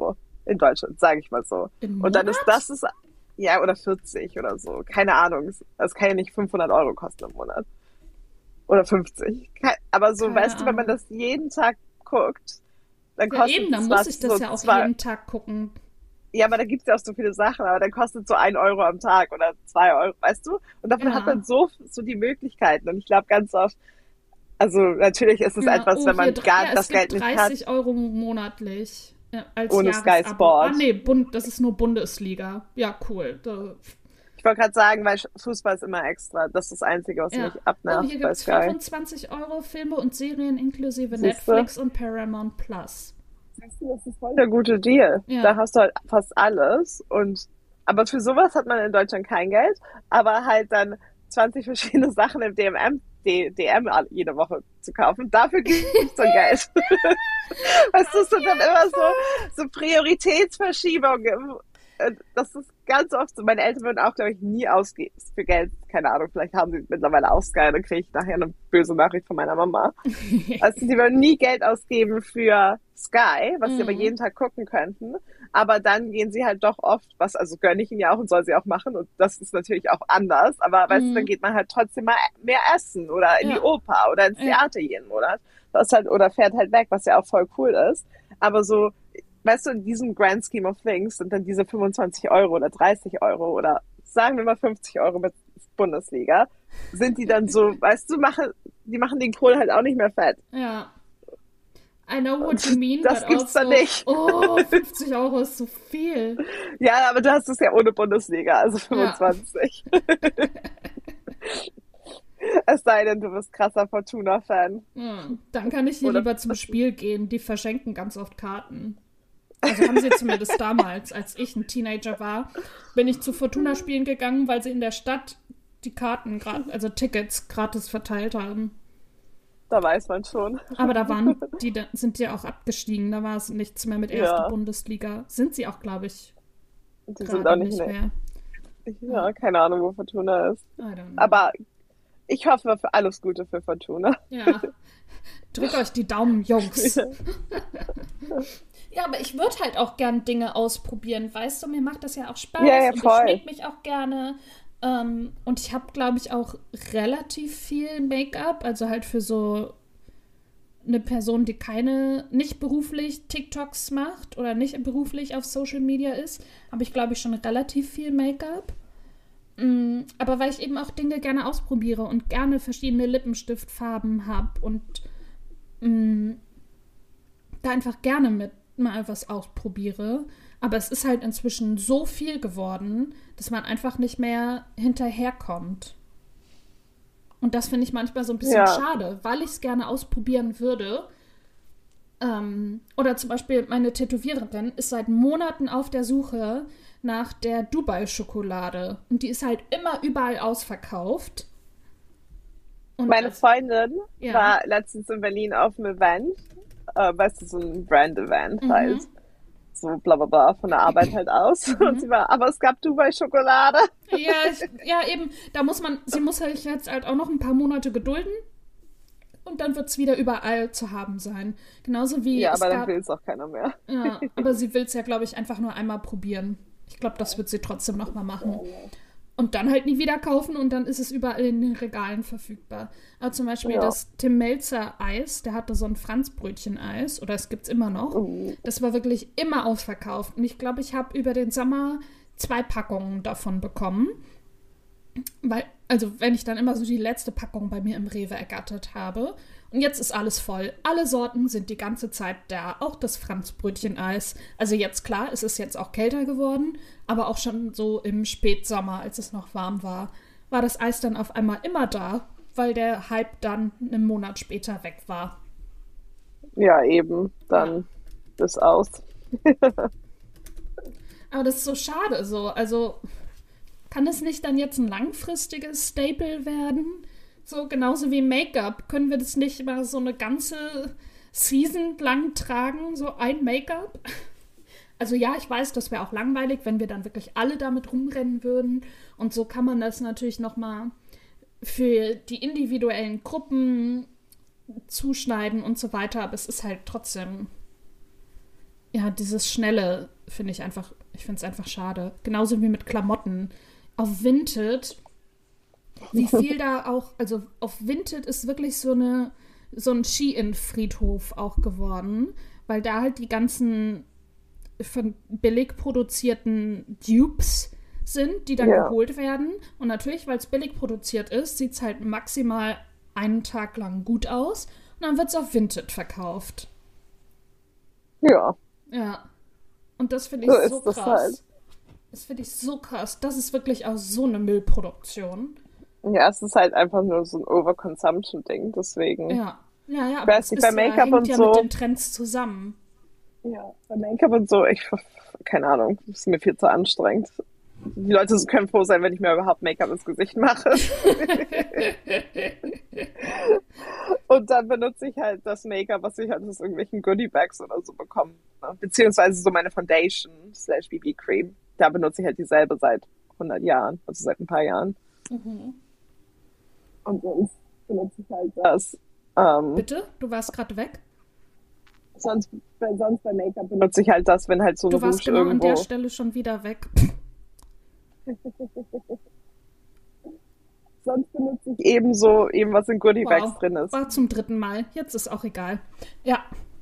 in Deutschland, sage ich mal so.
Im
Und dann
Monat?
ja, oder 40 oder so. Keine Ahnung. Es kann ja nicht 500 € kosten im Monat. Oder 50. Aber so,
Keine
weißt du, wenn man
Ahnung.
das jeden Tag guckt, dann
Ja,
kostet
eben, dann
es
muss
was
ich das
so
ja auch
zwei,
jeden Tag gucken.
ja, aber da gibt's ja auch so viele Sachen, aber dann kostet so 1 € am Tag oder 2 €, weißt du? Und davon hat man
Ja.
so die Möglichkeiten. Und ich glaube ganz oft, also natürlich ist es
Ja,
etwas,
oh,
wenn
hier,
man gar
ja, es
das Geld
gibt
nicht hat,
30 € monatlich als
ohne Sky
Jahresabo. Ah,
Sport.
nee, das ist nur Bundesliga. Ja, cool.
Ich wollte gerade sagen, weil Fußball ist immer extra. Das ist das Einzige, was
Ja.
mich
Oh,
abnervt
hier
bei
gibt es
Sky.
25 € Filme und Serien inklusive
Siehst du?
Netflix und Paramount Plus.
Siehst du, das ist voll der gute Deal. Da
Ja.
hast du halt fast alles. Aber für sowas hat man in Deutschland kein Geld. Aber halt dann 20 verschiedene Sachen im DM jede Woche zu kaufen. Dafür gibt's dann Geld. Weißt du, es sind dann immer so Prioritätsverschiebungen. Das ist ganz oft so. Meine Eltern würden auch, glaube ich, nie ausgeben für Geld. Keine Ahnung, vielleicht haben sie mittlerweile auch Sky, dann kriege ich nachher eine böse Nachricht von meiner Mama. Also sie würden nie Geld ausgeben für Sky, was sie aber
Mhm.
jeden Tag gucken könnten. Aber dann gehen sie halt doch oft, was also gönne ich ihnen ja auch und soll sie auch machen. Und das ist natürlich auch anders. Aber weißt du, dann
Mhm.
geht man halt trotzdem mal mehr essen oder in die
Ja.
Oper oder ins
Ja.
Theater jeden Monat. Das halt, oder fährt halt weg, was ja auch voll cool ist. Aber so, weißt du, in diesem Grand Scheme of Things sind dann diese 25 € oder 30 € oder sagen wir mal 50 € mit Bundesliga, sind die dann so, weißt du, die machen den Kohl halt auch nicht mehr fett.
Ja. I know what you mean,
Das
but
gibt's dann
also,
nicht.
oh, 50 € ist so viel.
Ja, aber du hast es ja ohne Bundesliga, also
Ja.
25. Es sei denn, du bist krasser Fortuna-Fan.
Dann kann ich hier
Oder
lieber zum Spiel gehen. Die verschenken ganz oft Karten. Also haben sie zumindest damals, als ich ein Teenager war, bin ich zu Fortuna-Spielen gegangen, weil sie in der Stadt die Karten, also Tickets gratis verteilt haben.
da weiß man schon.
Aber sind die auch abgestiegen. Da war es nichts mehr mit erste
Ja,
Bundesliga. Sind sie auch, glaube ich,
die sind auch
gerade
nicht,
nicht
ne,
mehr.
ja, keine Ahnung, wo Fortuna ist.
I don't know.
Aber ich hoffe für alles Gute für Fortuna.
Ja, drückt euch die Daumen, Jungs. Ja, aber ich würde halt auch gern Dinge ausprobieren, weißt du? Mir macht das ja auch Spaß
Ja, ja,
und ich
voll.
schmink mich auch gerne. Und ich habe, glaube ich, auch relativ viel Make-up, also halt für so eine Person, die nicht beruflich TikToks macht oder nicht beruflich auf Social Media ist, habe ich, glaube ich, schon relativ viel Make-up. Aber weil ich eben auch Dinge gerne ausprobiere und gerne verschiedene Lippenstiftfarben habe und da einfach gerne mit mal was ausprobiere. Aber es ist halt inzwischen so viel geworden, dass man einfach nicht mehr hinterherkommt. Und das finde ich manchmal so ein bisschen
Ja,
schade, weil ich es gerne ausprobieren würde. Oder zum Beispiel meine Tätowiererin ist seit Monaten auf der Suche nach der Dubai-Schokolade. Und die ist halt immer überall ausverkauft. Und
meine Freundin
ja.
war letztens in Berlin auf einem Event, weißt du, so ein Brand-Event halt.
Mhm.
So bla bla bla von der Arbeit halt aus. Und sie war, aber es gab Dubai-Schokolade.
Ja, eben, sie muss sich jetzt halt auch noch ein paar Monate gedulden und dann wird es wieder überall zu haben sein. Genauso wie
Ja,
es
aber dann
gab,
will es auch keiner mehr.
ja, aber sie will es ja, glaube ich, einfach nur einmal probieren. Ich glaube, das wird sie trotzdem nochmal machen. Und dann halt nie wieder kaufen und dann ist es überall in den Regalen verfügbar. Aber zum Beispiel
Ja.
das Tim Melzer Eis, der hatte so ein Franzbrötchen-Eis, oder es gibt es immer noch. Das war wirklich immer ausverkauft. Und ich glaube, ich habe über den Sommer 2 Packungen davon bekommen. Weil, also wenn ich dann immer so die letzte Packung bei mir im Rewe ergattert habe. Und jetzt ist alles voll. Alle Sorten sind die ganze Zeit da. Auch das Franzbrötchen-Eis. Also jetzt klar, es ist jetzt auch kälter geworden. Aber auch schon so im Spätsommer, als es noch warm war, war das Eis dann auf einmal immer da. Weil der Hype dann einen Monat später weg war.
Ja, eben.
Ja.
Dann ist aus.
Aber das ist so schade so. Also kann es nicht dann jetzt ein langfristiges Staple werden? So genauso wie Make-up. Können wir das nicht mal so eine ganze Season lang tragen? So ein Make-up? Also ja, ich weiß, das wäre auch langweilig, wenn wir dann wirklich alle damit rumrennen würden. Und so kann man das natürlich nochmal für die individuellen Gruppen zuschneiden und so weiter. Aber es ist halt trotzdem ja, dieses Schnelle ich finde es einfach schade. Genauso wie mit Klamotten. Auf Vinted, wie viel da auch, also auf Vinted ist wirklich so ein Shein-Friedhof auch geworden, weil da halt die ganzen von billig produzierten Dupes sind, die dann geholt werden. Und natürlich, weil es billig produziert ist, sieht es halt maximal einen Tag lang gut aus. Und dann wird es auf Vinted verkauft.
Ja.
Ja. Und das finde ich so krass. Halt. Das finde ich so krass. Das ist wirklich auch so eine Müllproduktion.
Ja, es ist halt einfach nur so ein Overconsumption-Ding, deswegen.
Ja, aber
das bei Make-up
hängt
und
ja
so.
mit den Trends zusammen.
Ja, bei Make-up und so, keine Ahnung, das ist mir viel zu anstrengend. Die Leute können froh sein, wenn ich mir überhaupt Make-up ins Gesicht mache. Und dann benutze ich halt das Make-up, was ich halt aus irgendwelchen Goodie-Bags oder so bekomme. Beziehungsweise so meine Foundation / BB-Cream. Da benutze ich halt dieselbe seit 100 Jahren, also seit ein paar Jahren.
Mhm.
Und sonst benutze ich halt das.
Bitte? Du warst gerade weg?
Sonst bei Make-up benutze ich halt das, wenn halt so eine
Rouge
irgendwo... Du warst
genau an der Stelle schon wieder weg.
Sonst benutze ich eben was in Goodie-Bags drin ist.
War zum 3. Mal. Jetzt ist auch egal. Ja.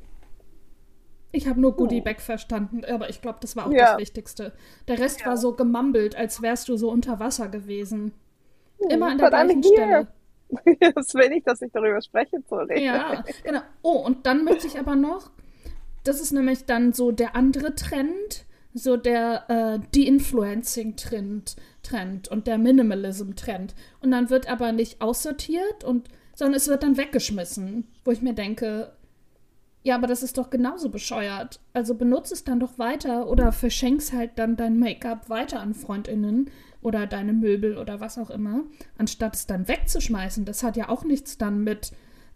Ich habe nur Goodie-Bag verstanden, aber ich glaube, das war auch das Wichtigste. Der Rest war so gemumbelt, als wärst du so unter Wasser gewesen. Immer an der gleichen Stelle.
Das will nicht, dass ich darüber spreche, sorry.
Ja, genau. Oh, und dann möchte ich aber noch, das ist nämlich dann so der andere Trend, so der De-Influencing-Trend und der Minimalism-Trend. Und dann wird aber nicht aussortiert, sondern es wird dann weggeschmissen, wo ich mir denke, ja, aber das ist doch genauso bescheuert. Also benutze es dann doch weiter oder verschenk's halt dann dein Make-up weiter an FreundInnen oder deine Möbel oder was auch immer, anstatt es dann wegzuschmeißen. Das hat ja auch nichts dann mit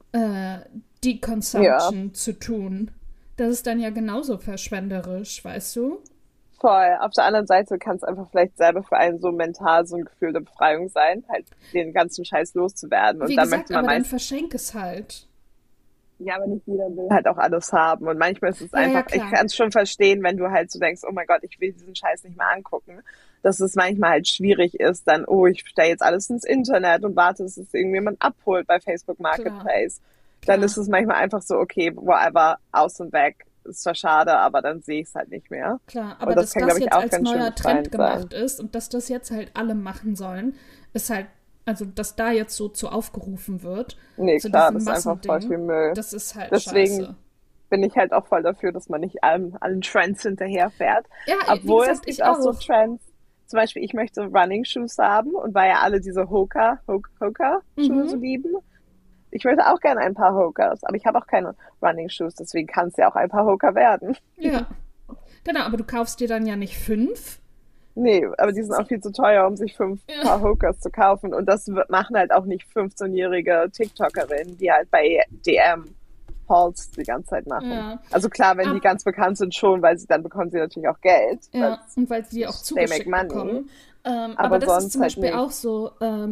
Deconsumption zu tun. Das ist dann ja genauso verschwenderisch, weißt du?
Voll. Auf der anderen Seite kann es einfach vielleicht selber für einen so mental so ein Gefühl der Befreiung sein, halt den ganzen Scheiß loszuwerden. Und
wie
dann
gesagt,
möchte man
aber dann verschenk es halt.
Ja, aber nicht jeder will halt auch alles haben. Und manchmal ist es einfach, ich kann es schon verstehen, wenn du halt so denkst, oh mein Gott, ich will diesen Scheiß nicht mehr angucken. Dass es manchmal halt schwierig ist, dann, ich stelle jetzt alles ins Internet und warte, dass es irgendjemand abholt bei Facebook Marketplace. Dann ist es manchmal einfach so, okay, whatever, aus und weg. Ist zwar schade, aber dann sehe ich es halt nicht mehr.
Klar, aber dass das jetzt als neuer Trend gemacht ist und dass das jetzt halt alle machen sollen, ist halt, also dass da jetzt so zu aufgerufen wird.
Nee, klar, das ist einfach voll viel Müll.
Das ist halt
Deswegen
scheiße.
Bin ich halt auch voll dafür, dass man nicht allen Trends hinterherfährt.
Ja,
obwohl es gibt auch so Trends. Zum Beispiel, ich möchte Running Shoes haben und weil ja alle diese Hoka-Schuhe so lieben. Ich möchte auch gerne ein paar Hokas, aber ich habe auch keine Running Shoes, deswegen kann es ja auch ein paar Hoka werden.
Ja, genau, aber du kaufst dir dann ja nicht 5.
Nee, aber die sind auch viel zu teuer, um sich 5 Paar Hokas zu kaufen. Und das machen halt auch nicht 15-jährige TikTokerinnen, die halt bei DM Hauls die ganze Zeit machen. Ja. Also klar, wenn die ganz bekannt sind schon, weil dann bekommen sie natürlich auch Geld.
Ja, und weil sie die auch zugeschickt bekommen. Aber das ist zum Beispiel auch so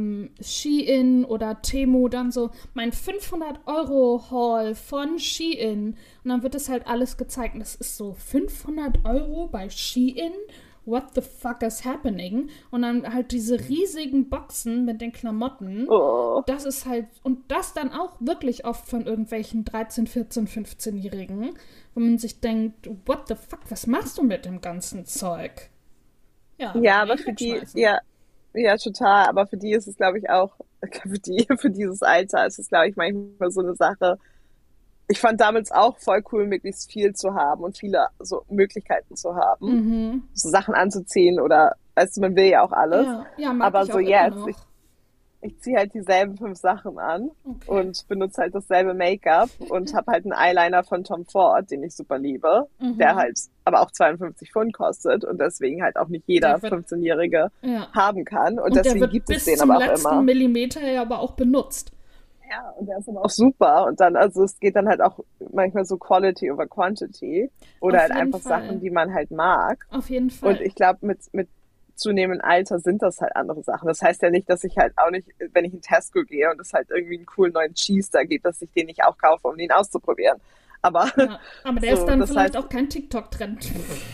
Shein oder Temu dann so mein 500-Euro-Haul von Shein und dann wird das halt alles gezeigt und das ist so 500 Euro bei Shein? What the fuck is happening? Und dann halt diese riesigen Boxen mit den Klamotten. Das ist halt, und das dann auch wirklich oft von irgendwelchen 13, 14, 15-Jährigen, wo man sich denkt, what the fuck, was machst du mit dem ganzen Zeug?
Ja, aber für die, ja, total, aber für die ist es, glaube ich, auch, für dieses Alter ist es, glaube ich, manchmal so eine Sache. Ich fand damals auch voll cool, möglichst viel zu haben und viele so Möglichkeiten zu haben, so Sachen anzuziehen oder, weißt du, man will ja auch alles.
Ja,
aber so jetzt, ich ziehe halt dieselben 5 Sachen an und benutze halt dasselbe Make-up und habe halt einen Eyeliner von Tom Ford, den ich super liebe, der halt aber auch 52 Pfund kostet und deswegen halt auch nicht jeder 15-Jährige haben kann. Und deswegen gibt es den aber auch immer.
Bis zum letzten Millimeter ja aber auch benutzt.
Ja, und der ist aber auch super. Und dann, also es geht dann halt auch manchmal so Quality over Quantity oder halt einfach Sachen, die man halt mag.
Auf jeden Fall.
Und ich glaube, mit zunehmendem Alter sind das halt andere Sachen. Das heißt ja nicht, dass ich halt auch nicht, wenn ich in Tesco gehe und es halt irgendwie einen coolen neuen Cheese da gibt, dass ich den nicht auch kaufe, um den auszuprobieren. Aber
Ja, aber der ist
so,
dann
das heißt,
vielleicht auch kein TikTok-Trend.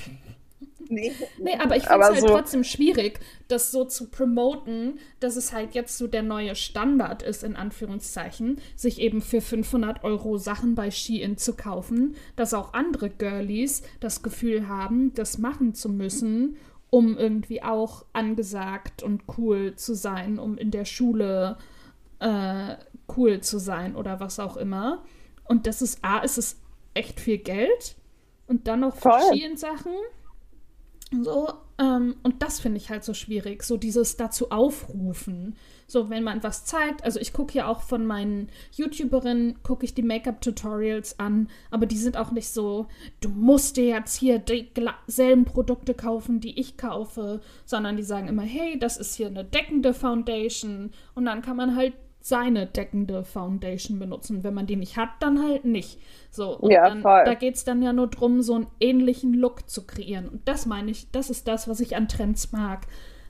nee,
Nee, aber ich finde es
aber
halt
so,
trotzdem schwierig, das so zu promoten, dass es halt jetzt so der neue Standard ist, in Anführungszeichen, sich eben für 500 € Sachen bei Shein zu kaufen, dass auch andere Girlies das Gefühl haben, das machen zu müssen, um irgendwie auch angesagt und cool zu sein, um in der Schule äh, cool zu sein oder was auch immer. Und das ist, ist es echt viel Geld und dann noch für
voll.
Shein-Sachen. So, und das finde ich halt so schwierig, so dieses dazu aufrufen. So, wenn man was zeigt, also ich gucke ja auch von meinen YouTuberinnen, gucke ich die Make-up-Tutorials an, aber die sind auch nicht so, du musst dir jetzt hier die selben Produkte kaufen, die ich kaufe, sondern die sagen immer, hey, das ist hier eine deckende Foundation und dann kann man halt seine deckende Foundation benutzen. Wenn man die nicht hat, dann halt nicht. So, und
Ja,
dann, da
voll.
geht es dann ja nur darum, so einen ähnlichen Look zu kreieren. Und das meine ich, das ist das, was ich an Trends mag.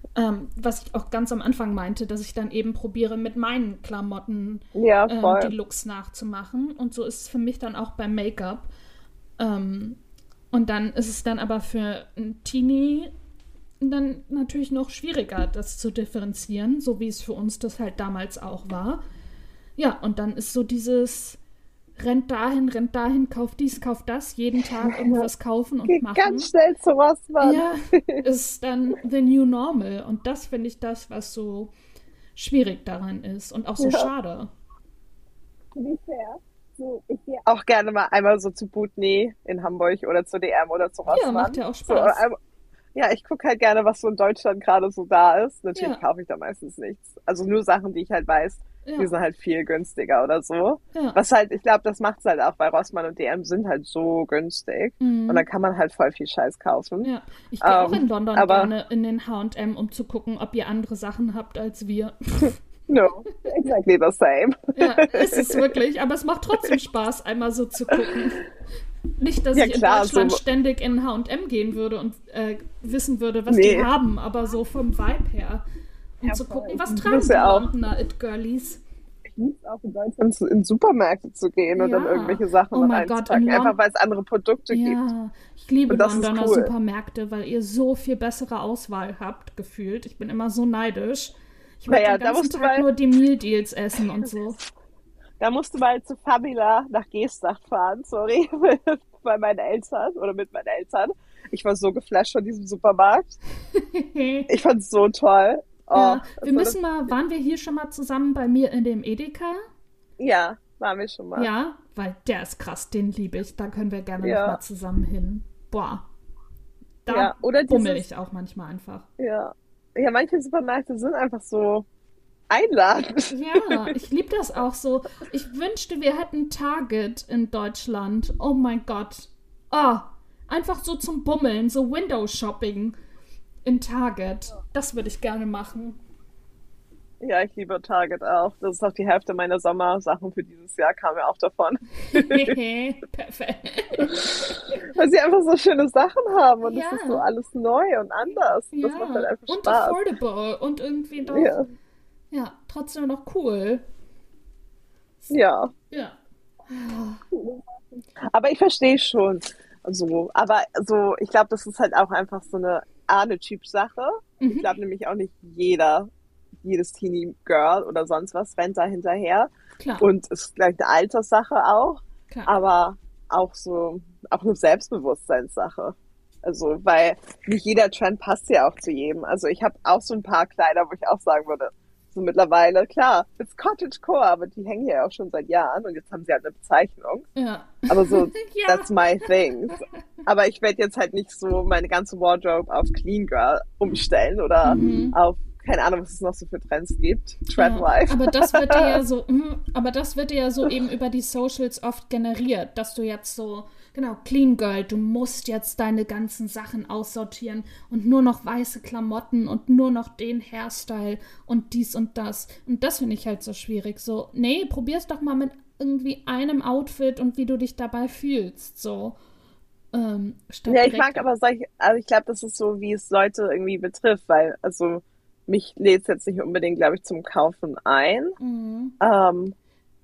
Was ich auch ganz am Anfang meinte, dass ich dann eben probiere, mit meinen Klamotten
Ja,
die
voll.
Looks nachzumachen. Und so ist es für mich dann auch beim Make-up. Ähm, und dann ist es dann aber für ein Teenie dann natürlich noch schwieriger, das zu differenzieren, so wie es für uns das halt damals auch war. Ja, und dann ist so dieses rennt dahin, kauft dies, kauft das, jeden Tag
Ja,
irgendwas kaufen und
geht ganz
machen.
schnell zu Rossmann.
Ja, ist dann the new normal. Und das finde ich das, was so schwierig daran ist und auch so
Ja,
schade.
wie fair. So, ich gehe auch gerne mal einmal so zu Butni in Hamburg oder zu DM oder zu
Ja, macht
Rossmann.
ja auch
So,
Spaß.
ja, ich gucke halt gerne, was so in Deutschland gerade so da ist. Natürlich
Ja,
kaufe ich da meistens nichts. Also nur Sachen, die ich halt weiß, die
ja,
sind halt viel günstiger oder so.
ja.
Was halt, ich glaube, das macht's halt auch, weil Rossmann und DM sind halt so günstig. Und dann
Mhm.
kann man halt voll viel Scheiß kaufen.
Ja, ich gehe auch in London
Aber
gerne in den H&M, um zu gucken, ob ihr andere Sachen habt als wir.
no, exactly the same.
Ja, ist es wirklich, aber es macht trotzdem Spaß, einmal so zu gucken. Nicht, dass
Ja
ich in
klar,
Deutschland
so,
ständig in H&M gehen würde und wissen würde, was die
nee,
haben, aber so vom Vibe her. Um
ja
zu
voll.
gucken,
Ich
was
liebe es
tragen die
ja auch.
Londoner It-Girlies.
Ich liebe es auch in Deutschland in Supermärkte zu gehen und dann
Ja,
irgendwelche Sachen
oh mein Gott, in
reinzupacken. Einfach
London.
weil es andere Produkte gibt.
Ja, ich liebe
Und das ist
Londoner
cool.
Supermärkte, weil ihr so viel bessere Auswahl habt, gefühlt. Ich bin immer so neidisch. Ich würde den
Naja, da
ganzen
musst du
Tag
mal,
nur die Meal Deals essen und so.
da musst du mal zu Fabila nach Geestach fahren, sorry, bei meinen Eltern oder mit meinen Eltern. Ich war so geflasht von diesem Supermarkt. Ich fand es so toll. Oh,
Ja, wir
das war das,
müssen mal, waren wir hier schon mal zusammen bei mir in dem Edeka?
ja, waren wir schon mal.
Ja, weil der ist krass, den liebe ich. Da können wir gerne noch mal
Ja,
zusammen hin. Boah, da
ja. Oder
bummel
dieses,
ich auch manchmal einfach.
ja. Ja, manche Supermärkte sind einfach so einladend.
Ja, ich liebe das auch so. Ich wünschte, wir hätten Target in Deutschland. Oh mein Gott. Oh, einfach so zum Bummeln, so Window-Shopping in Target. Das würde ich gerne machen.
Ja, ich liebe Target auch. Das ist auch die Hälfte meiner Sommersachen für dieses Jahr, kam ja auch davon.
Perfekt.
Weil sie einfach so schöne Sachen haben und es ist so
Ja,
alles neu und anders. Das macht halt
ja.
einfach
Und
Spaß.
affordable und irgendwie doch,
Ja,
ja, trotzdem noch cool.
ja.
Ja.
Aber ich verstehe schon. So, aber so, ich glaube, das ist halt auch einfach so eine Typsache. Ich
Mhm,
glaube nämlich auch nicht jedes Teenie Girl oder sonst was rennt da hinterher.
klar,
Und es ist gleich eine Alterssache auch,
klar.
aber auch so, auch eine Selbstbewusstseinssache. Also, weil nicht jeder Trend passt ja auch zu jedem. Also ich habe auch so ein paar Kleider, wo ich auch sagen würde, so mittlerweile, klar, it's Cottagecore, aber die hängen ja auch schon seit Jahren und jetzt haben sie halt eine Bezeichnung.
Ja.
Aber so,
Ja.
that's my thing. Aber ich werde jetzt halt nicht so meine ganze Wardrobe auf Clean Girl umstellen oder
Mhm.
auf, keine Ahnung, was es noch so für Trends gibt.
Ja,
Trendwife.
aber das wird dir ja so, aber das wird dir ja so eben über die Socials oft generiert, dass du jetzt so, genau, Clean Girl, du musst jetzt deine ganzen Sachen aussortieren und nur noch weiße Klamotten und nur noch den Hairstyle und dies und das. Und das finde ich halt so schwierig. So, nee, probier's doch mal mit irgendwie einem Outfit und wie du dich dabei fühlst. So, statt
Ja, ich
direkt.
mag aber solche, also ich glaube, das ist so, wie es Leute irgendwie betrifft, weil, also mich lädt es jetzt nicht unbedingt, glaube ich, zum Kaufen ein.
Mhm.
Ähm,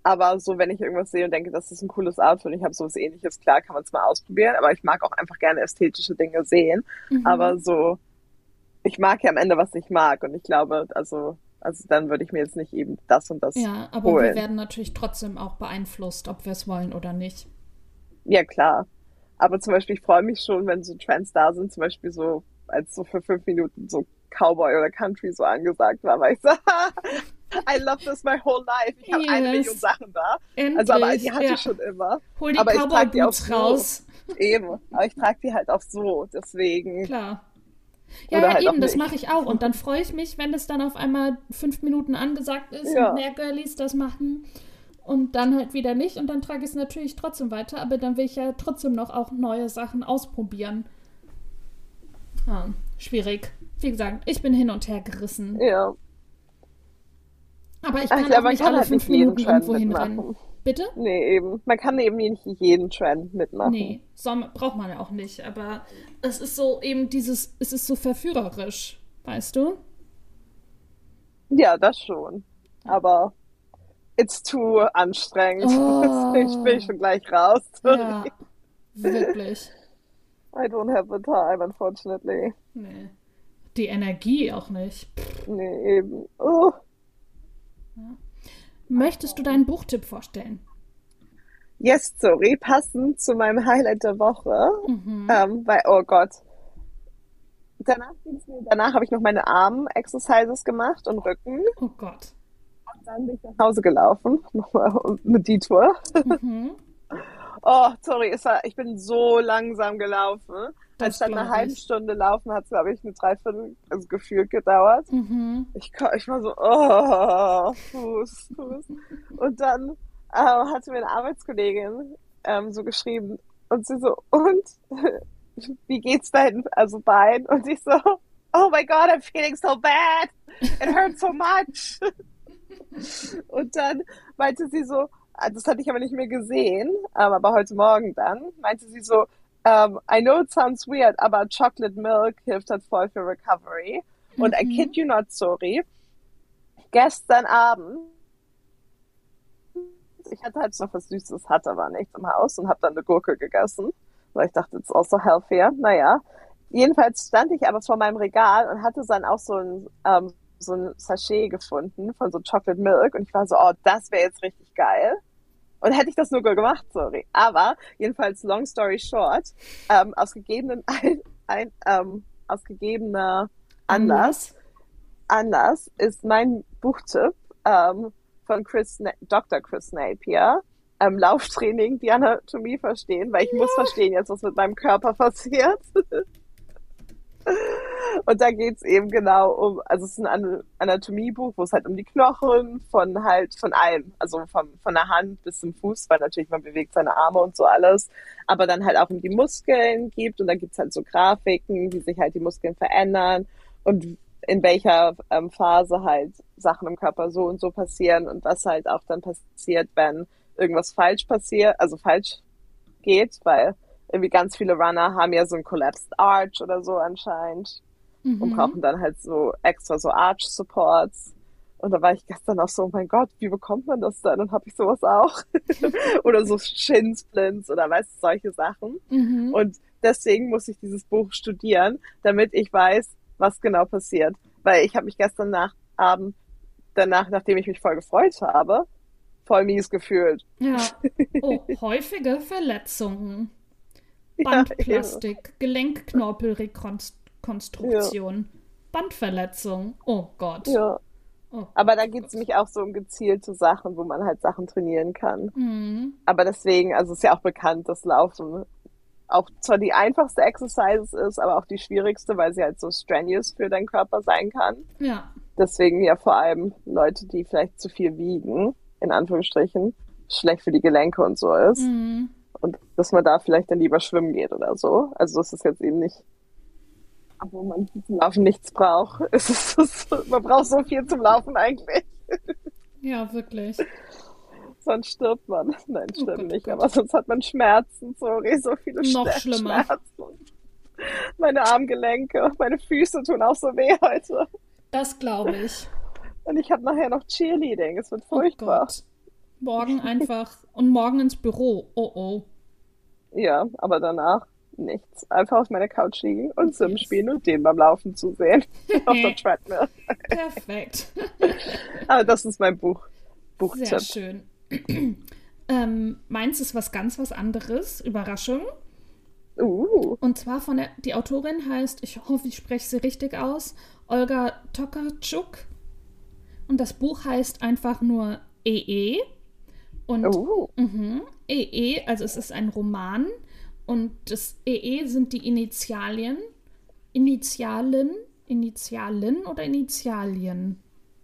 Aber so, wenn ich irgendwas sehe und denke, das ist ein cooles Outfit und ich habe sowas Ähnliches, klar, kann man es mal ausprobieren. Aber ich mag auch einfach gerne ästhetische Dinge sehen.
Mhm.
Aber so, ich mag ja am Ende, was ich mag. Und ich glaube, also dann würde ich mir jetzt nicht eben das und das
Ja, aber wir
holen.
werden natürlich trotzdem auch beeinflusst, ob wir es wollen oder nicht.
Ja, klar. Aber zum Beispiel, ich freue mich schon, wenn so Trends da sind, zum Beispiel so, als so für 5 Minuten so Cowboy oder Country so angesagt war, weil ich so, I love this my whole life. Ich habe 1 Million
Yes,
Sachen da. Also, aber die
endlich.
hatte
Ja,
ich schon immer.
hol die
Aber ich
Cowboy
trage die auch
Boots
so.
raus.
Eben. Aber ich trage die halt auch so. Deswegen.
Klar. Ja,
Oder
ja,
halt auch
eben, das mache
nicht.
ich auch. Und dann freue ich mich, wenn es dann auf einmal 5 Minuten angesagt ist und
Ja.
mehr Girlies das machen und dann halt wieder nicht. Und dann trage ich es natürlich trotzdem weiter, aber dann will ich ja trotzdem noch auch neue Sachen ausprobieren. Ja, schwierig. Wie gesagt, ich bin hin und her gerissen.
Ja.
Aber ich
Ach, ich
kann auch
glaube, man
nicht
kann
alle
halt nicht
fünf
jeden
Minuten
Trend
irgendwo hinrennen.
mitmachen.
Bitte?
Nee, eben. Man kann eben nicht jeden Trend mitmachen.
Nee, braucht man ja auch nicht. Aber es ist so eben es ist so verführerisch, weißt du?
Ja, das schon. Aber it's too anstrengend. Ich bin
Oh,
schon gleich raus.
ja,
Sorry.
wirklich.
I don't have the time, unfortunately.
Nee. Die Energie auch nicht.
Nee, eben. Oh.
Möchtest du deinen Buchtipp vorstellen?
Yes, sorry, passend zu meinem Highlight der Woche.
Mhm.
Weil, oh Gott, danach habe ich noch meine Arm-Exercises gemacht und Rücken.
Oh Gott.
Dann bin ich nach Hause gelaufen, nochmal mit Detour.
Mhm.
Oh, sorry, ich bin so langsam gelaufen.
Das
Anstatt einer
glaube
halben
ich.
Stunde laufen hat es, glaube ich, eine Dreiviertel, also gefühlt gedauert.
Mhm.
Ich war so, oh, Fuß. Und dann hatte mir eine Arbeitskollegin so geschrieben und sie so, und wie geht's deinen, also Bein? Und ich so, oh my God, I'm feeling so bad. It hurts so much. Und dann meinte sie so, das hatte ich aber nicht mehr gesehen, aber heute Morgen dann, meinte sie so, I know it sounds weird, aber Chocolate Milk hilft halt voll für Recovery. Und I
Mhm.
kid you not, sorry, gestern Abend, ich hatte halt noch was Süßes, hatte aber nichts im Haus und habe dann eine Gurke gegessen, weil ich dachte, it's also healthier. Naja, jedenfalls stand ich aber vor meinem Regal und hatte dann auch so ein Sachet gefunden von so Chocolate Milk und ich war so, oh, das wäre jetzt richtig geil. Und hätte ich das nur gemacht, sorry. Aber jedenfalls, long story short, aus aus gegebener
Anlass?
Anlass, Anlass ist mein Buchtipp von Dr. Chris Napier, Lauftraining, die Anatomie verstehen, weil ich muss verstehen jetzt, was mit meinem Körper passiert. Und da geht's eben genau also es ist ein Anatomiebuch, wo es halt um die Knochen von allem, also von der Hand bis zum Fuß, weil natürlich man bewegt seine Arme und so alles, aber dann halt auch um die Muskeln gibt und da gibt's halt so Grafiken, wie sich halt die Muskeln verändern und in welcher Phase halt Sachen im Körper so und so passieren und was halt auch dann passiert, wenn irgendwas falsch passiert, also falsch geht, weil irgendwie ganz viele Runner haben ja so ein Collapsed Arch oder so anscheinend und
Mhm.
brauchen dann halt so extra so Arch Supports. Und da war ich gestern auch so, oh mein Gott, wie bekommt man das denn? Und habe ich sowas auch? Oder so Shin Splints oder weißt du, solche Sachen.
Mhm.
Und deswegen muss ich dieses Buch studieren, damit ich weiß, was genau passiert. Weil ich habe mich gestern Abend danach, nachdem ich mich voll gefreut habe, voll mies gefühlt.
Ja. Oh, häufige Verletzungen.
Ja, eben.
Bandplastik,
Ja,
Gelenkknorpelrekonstruktion, Bandverletzung. Oh Gott.
ja.
Oh
Aber
Gott,
da
oh
geht es
Gott.
nämlich auch so um gezielte Sachen, wo man halt Sachen trainieren kann.
Mhm.
Aber deswegen, also ist ja auch bekannt, dass Laufen auch zwar die einfachste Exercise ist, aber auch die schwierigste, weil sie halt so strenuous für deinen Körper sein kann.
Ja.
Deswegen ja vor allem Leute, die vielleicht zu viel wiegen, in Anführungsstrichen, schlecht für die Gelenke und so ist.
Mhm.
Und dass man da vielleicht dann lieber schwimmen geht oder so. Also es ist jetzt eben nicht, obwohl man zum Laufen nichts braucht. Man braucht so viel zum Laufen eigentlich.
Ja, wirklich.
Sonst stirbt man. Nein,
Oh
stirbt
Gott, oh
nicht, aber
Gott.
sonst hat man Schmerzen, sorry, so viele
Noch schlimmer.
Schmerzen. Meine Armgelenke, meine Füße tun auch so weh heute.
Das glaube ich.
Und ich habe nachher noch Cheerleading, es wird
Oh
furchtbar.
Gott. Morgen einfach und morgen ins Büro. Oh oh.
Ja, aber danach nichts. Einfach auf meiner Couch liegen und Sims
Yes.
spielen und den beim Laufen zusehen. Auf der Treadmill.
Perfekt.
Aber das ist mein
Sehr
Buchtipp.
schön. Meins ist was anderes. Überraschung. Und zwar die Autorin heißt, ich hoffe, ich spreche sie richtig aus, Olga Tokarczuk. Und das Buch heißt einfach nur EE. Und EE, also es ist ein Roman. Und das EE sind die Initialien. Initialen oder Initialien?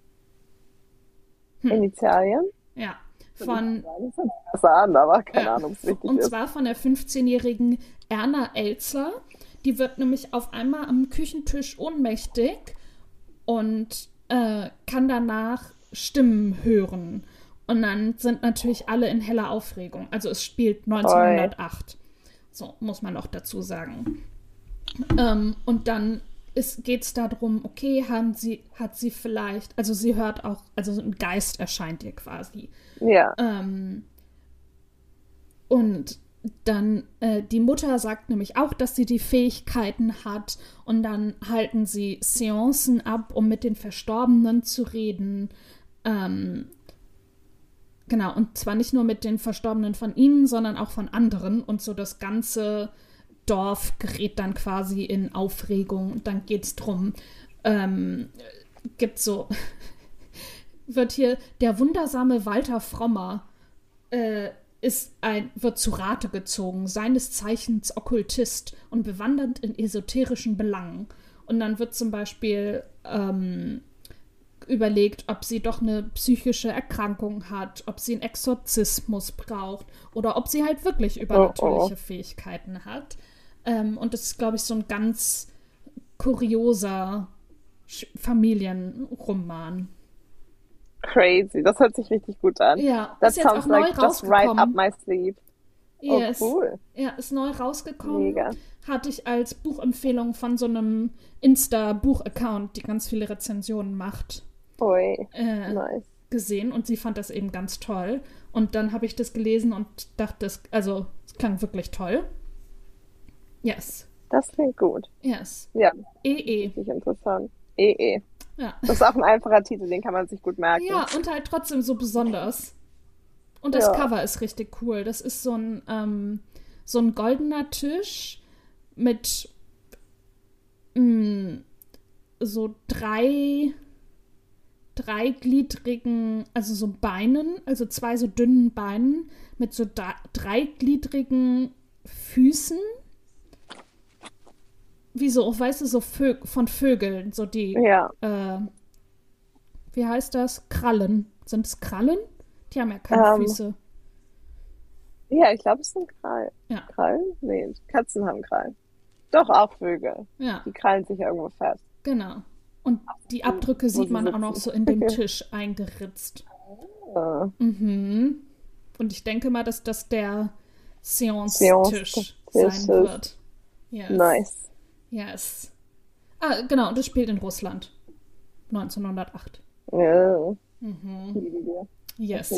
Initialien?
Ja. Von,
Das hört sich besser an, aber keine Ahnung, ob es richtig
und
ist.
zwar von der 15-jährigen Erna Elzer. Die wird nämlich auf einmal am Küchentisch ohnmächtig und kann danach Stimmen hören. Und dann sind natürlich alle in heller Aufregung. Also es spielt 1908. So, muss man noch dazu sagen. Und dann geht es darum, okay, hat sie vielleicht, also sie hört auch, also ein Geist erscheint ihr quasi.
Ja.
Und dann die Mutter sagt nämlich auch, dass sie die Fähigkeiten hat und dann halten sie Seancen ab, um mit den Verstorbenen zu reden. Genau, und zwar nicht nur mit den Verstorbenen von ihnen, sondern auch von anderen und so das ganze Dorf gerät dann quasi in Aufregung und dann geht's drum, wird hier der wundersame Walter Frommer wird zu Rate gezogen, seines Zeichens Okkultist und bewandert in esoterischen Belangen. Und dann wird zum Beispiel überlegt, ob sie doch eine psychische Erkrankung hat, ob sie einen Exorzismus braucht oder ob sie halt wirklich übernatürliche Fähigkeiten hat. Und das ist, glaube ich, so ein ganz kurioser Familienroman.
Crazy, das hört sich richtig gut an.
Ja,
That
ist jetzt auch
sounds
neu
like just right up
rausgekommen.
my sleeve.
Yes.
Oh, cool.
Ja, ist neu rausgekommen.
Mega.
Hatte ich als Buchempfehlung von so einem Insta-Buch-Account, die ganz viele Rezensionen macht,
Ui, nice.
gesehen. Und sie fand das eben ganz toll. Und dann habe ich das gelesen und dachte, es klang wirklich toll. Yes.
Das klingt gut.
Yes.
Ja,
EE.
richtig interessant. EE.
Ja.
Das ist auch ein einfacher Titel, den kann man sich gut merken.
Ja, und halt trotzdem so besonders. Und das Cover ist richtig cool. Das ist so ein goldener Tisch mit so dreigliedrigen, also so Beinen, also zwei so dünnen Beinen mit so dreigliedrigen Füßen. Wie so, weißt du, so von Vögeln, so die, wie heißt das? Krallen. Sind es Krallen? Die haben ja keine Füße.
Ja, ich glaube, es sind Krallen.
Ja.
Krallen? Nee, Katzen haben Krallen. Doch, auch Vögel.
Ja.
Die krallen sich irgendwo fest.
Genau. Und die Abdrücke sieht man auch noch so in den Tisch eingeritzt. Mhm. Und ich denke mal, dass das der Seance-Tisch sein wird. Yes.
Nice.
Yes. Ah, genau, und das spielt in Russland. 1908.
Ja.
Yes.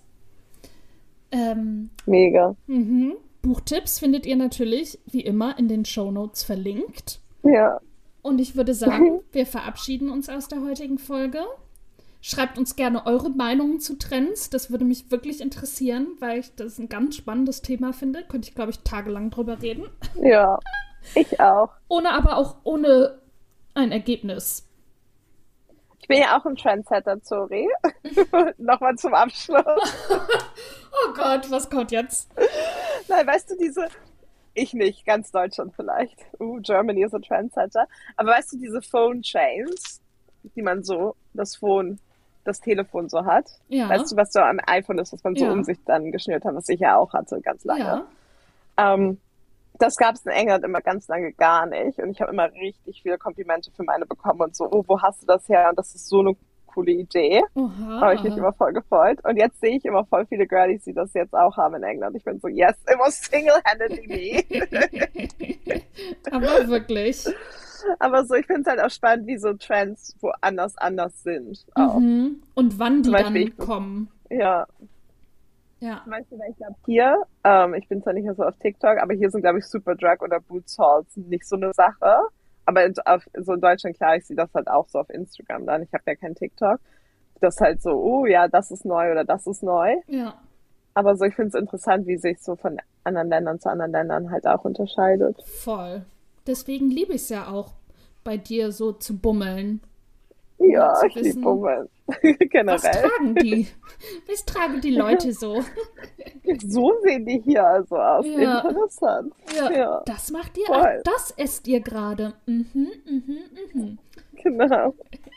Mega.
Buchtipps findet ihr natürlich, wie immer, in den Shownotes verlinkt.
Ja.
Und ich würde sagen, wir verabschieden uns aus der heutigen Folge. Schreibt uns gerne eure Meinungen zu Trends. Das würde mich wirklich interessieren, weil ich das ein ganz spannendes Thema finde. Könnte ich, glaube ich, tagelang drüber reden.
Ja, ich auch.
Aber auch ohne ein Ergebnis.
Ich bin ja auch ein Trendsetter, sorry. Nochmal zum Abschluss.
Oh Gott, was kommt jetzt?
Nein, weißt du, ich nicht, ganz Deutschland vielleicht. Germany is a Trendsetter. Aber weißt du, diese Phone Chains, die man so, das Telefon so hat?
Ja.
Weißt du, was so am iPhone ist, was man so um sich dann geschnürt hat, was ich ja auch hatte, ganz lange. Ja. Das gab es in England immer ganz lange gar nicht. Und ich habe immer richtig viele Komplimente für meine bekommen und so, wo hast du das her? Und das ist so eine coole Idee. Habe ich mich immer voll gefreut. Und jetzt sehe ich immer voll viele Girlies, die das jetzt auch haben in England. Ich bin so, yes, it was single-handedly me.
Aber wirklich.
Aber so, ich finde es halt auch spannend, wie so Trends woanders anders sind. Auch.
Und wann die dann kommen.
Ja.
Ja.
Zum Beispiel, weil ich glaube, hier, ich bin zwar nicht mehr so auf TikTok, aber hier sind, glaube ich, Superdrug oder Boots Halls nicht so eine Sache. Aber so in Deutschland, klar, ich sehe das halt auch so auf Instagram dann. Ich habe ja kein TikTok. Das halt so, oh ja, das ist neu oder das ist neu.
Ja,
Aber so, ich finde es interessant, wie sich so von anderen Ländern zu anderen Ländern halt auch unterscheidet.
voll. Deswegen liebe ich es ja auch, bei dir so zu bummeln. Mal
Ja,
zu
ich liebe
wissen,
Bummeln.
was
Generell.
tragen die? Was tragen die Leute so?
So sehen die hier also aus.
Ja,
Interessant.
ja.
Ja,
Das macht ihr, ach,
voll.
das esst ihr gerade. Mhm, mhm, mhm.
Genau.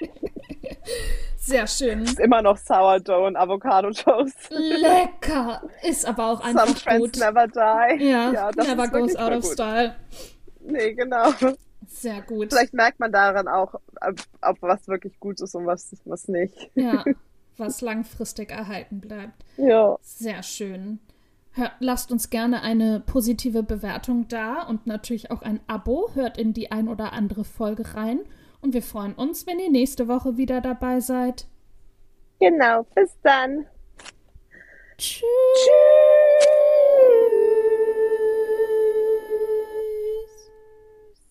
Sehr schön.
Ist immer noch Sourdough und Avocado Toast.
Lecker. Ist aber auch
Some
einfach
trends
gut.
never die.
Ja,
Ja, das
never
ist
goes
wirklich
out
voll
of
gut.
style.
Nee, genau.
Sehr gut.
Vielleicht merkt man daran auch, ob was wirklich gut ist und was nicht.
Ja, was langfristig erhalten bleibt.
Ja,
Sehr schön. Lasst uns gerne eine positive Bewertung da und natürlich auch ein Abo. Hört in die ein oder andere Folge rein. Und wir freuen uns, wenn ihr nächste Woche wieder dabei seid.
genau. Bis dann.
Tschüss.
Tschüss.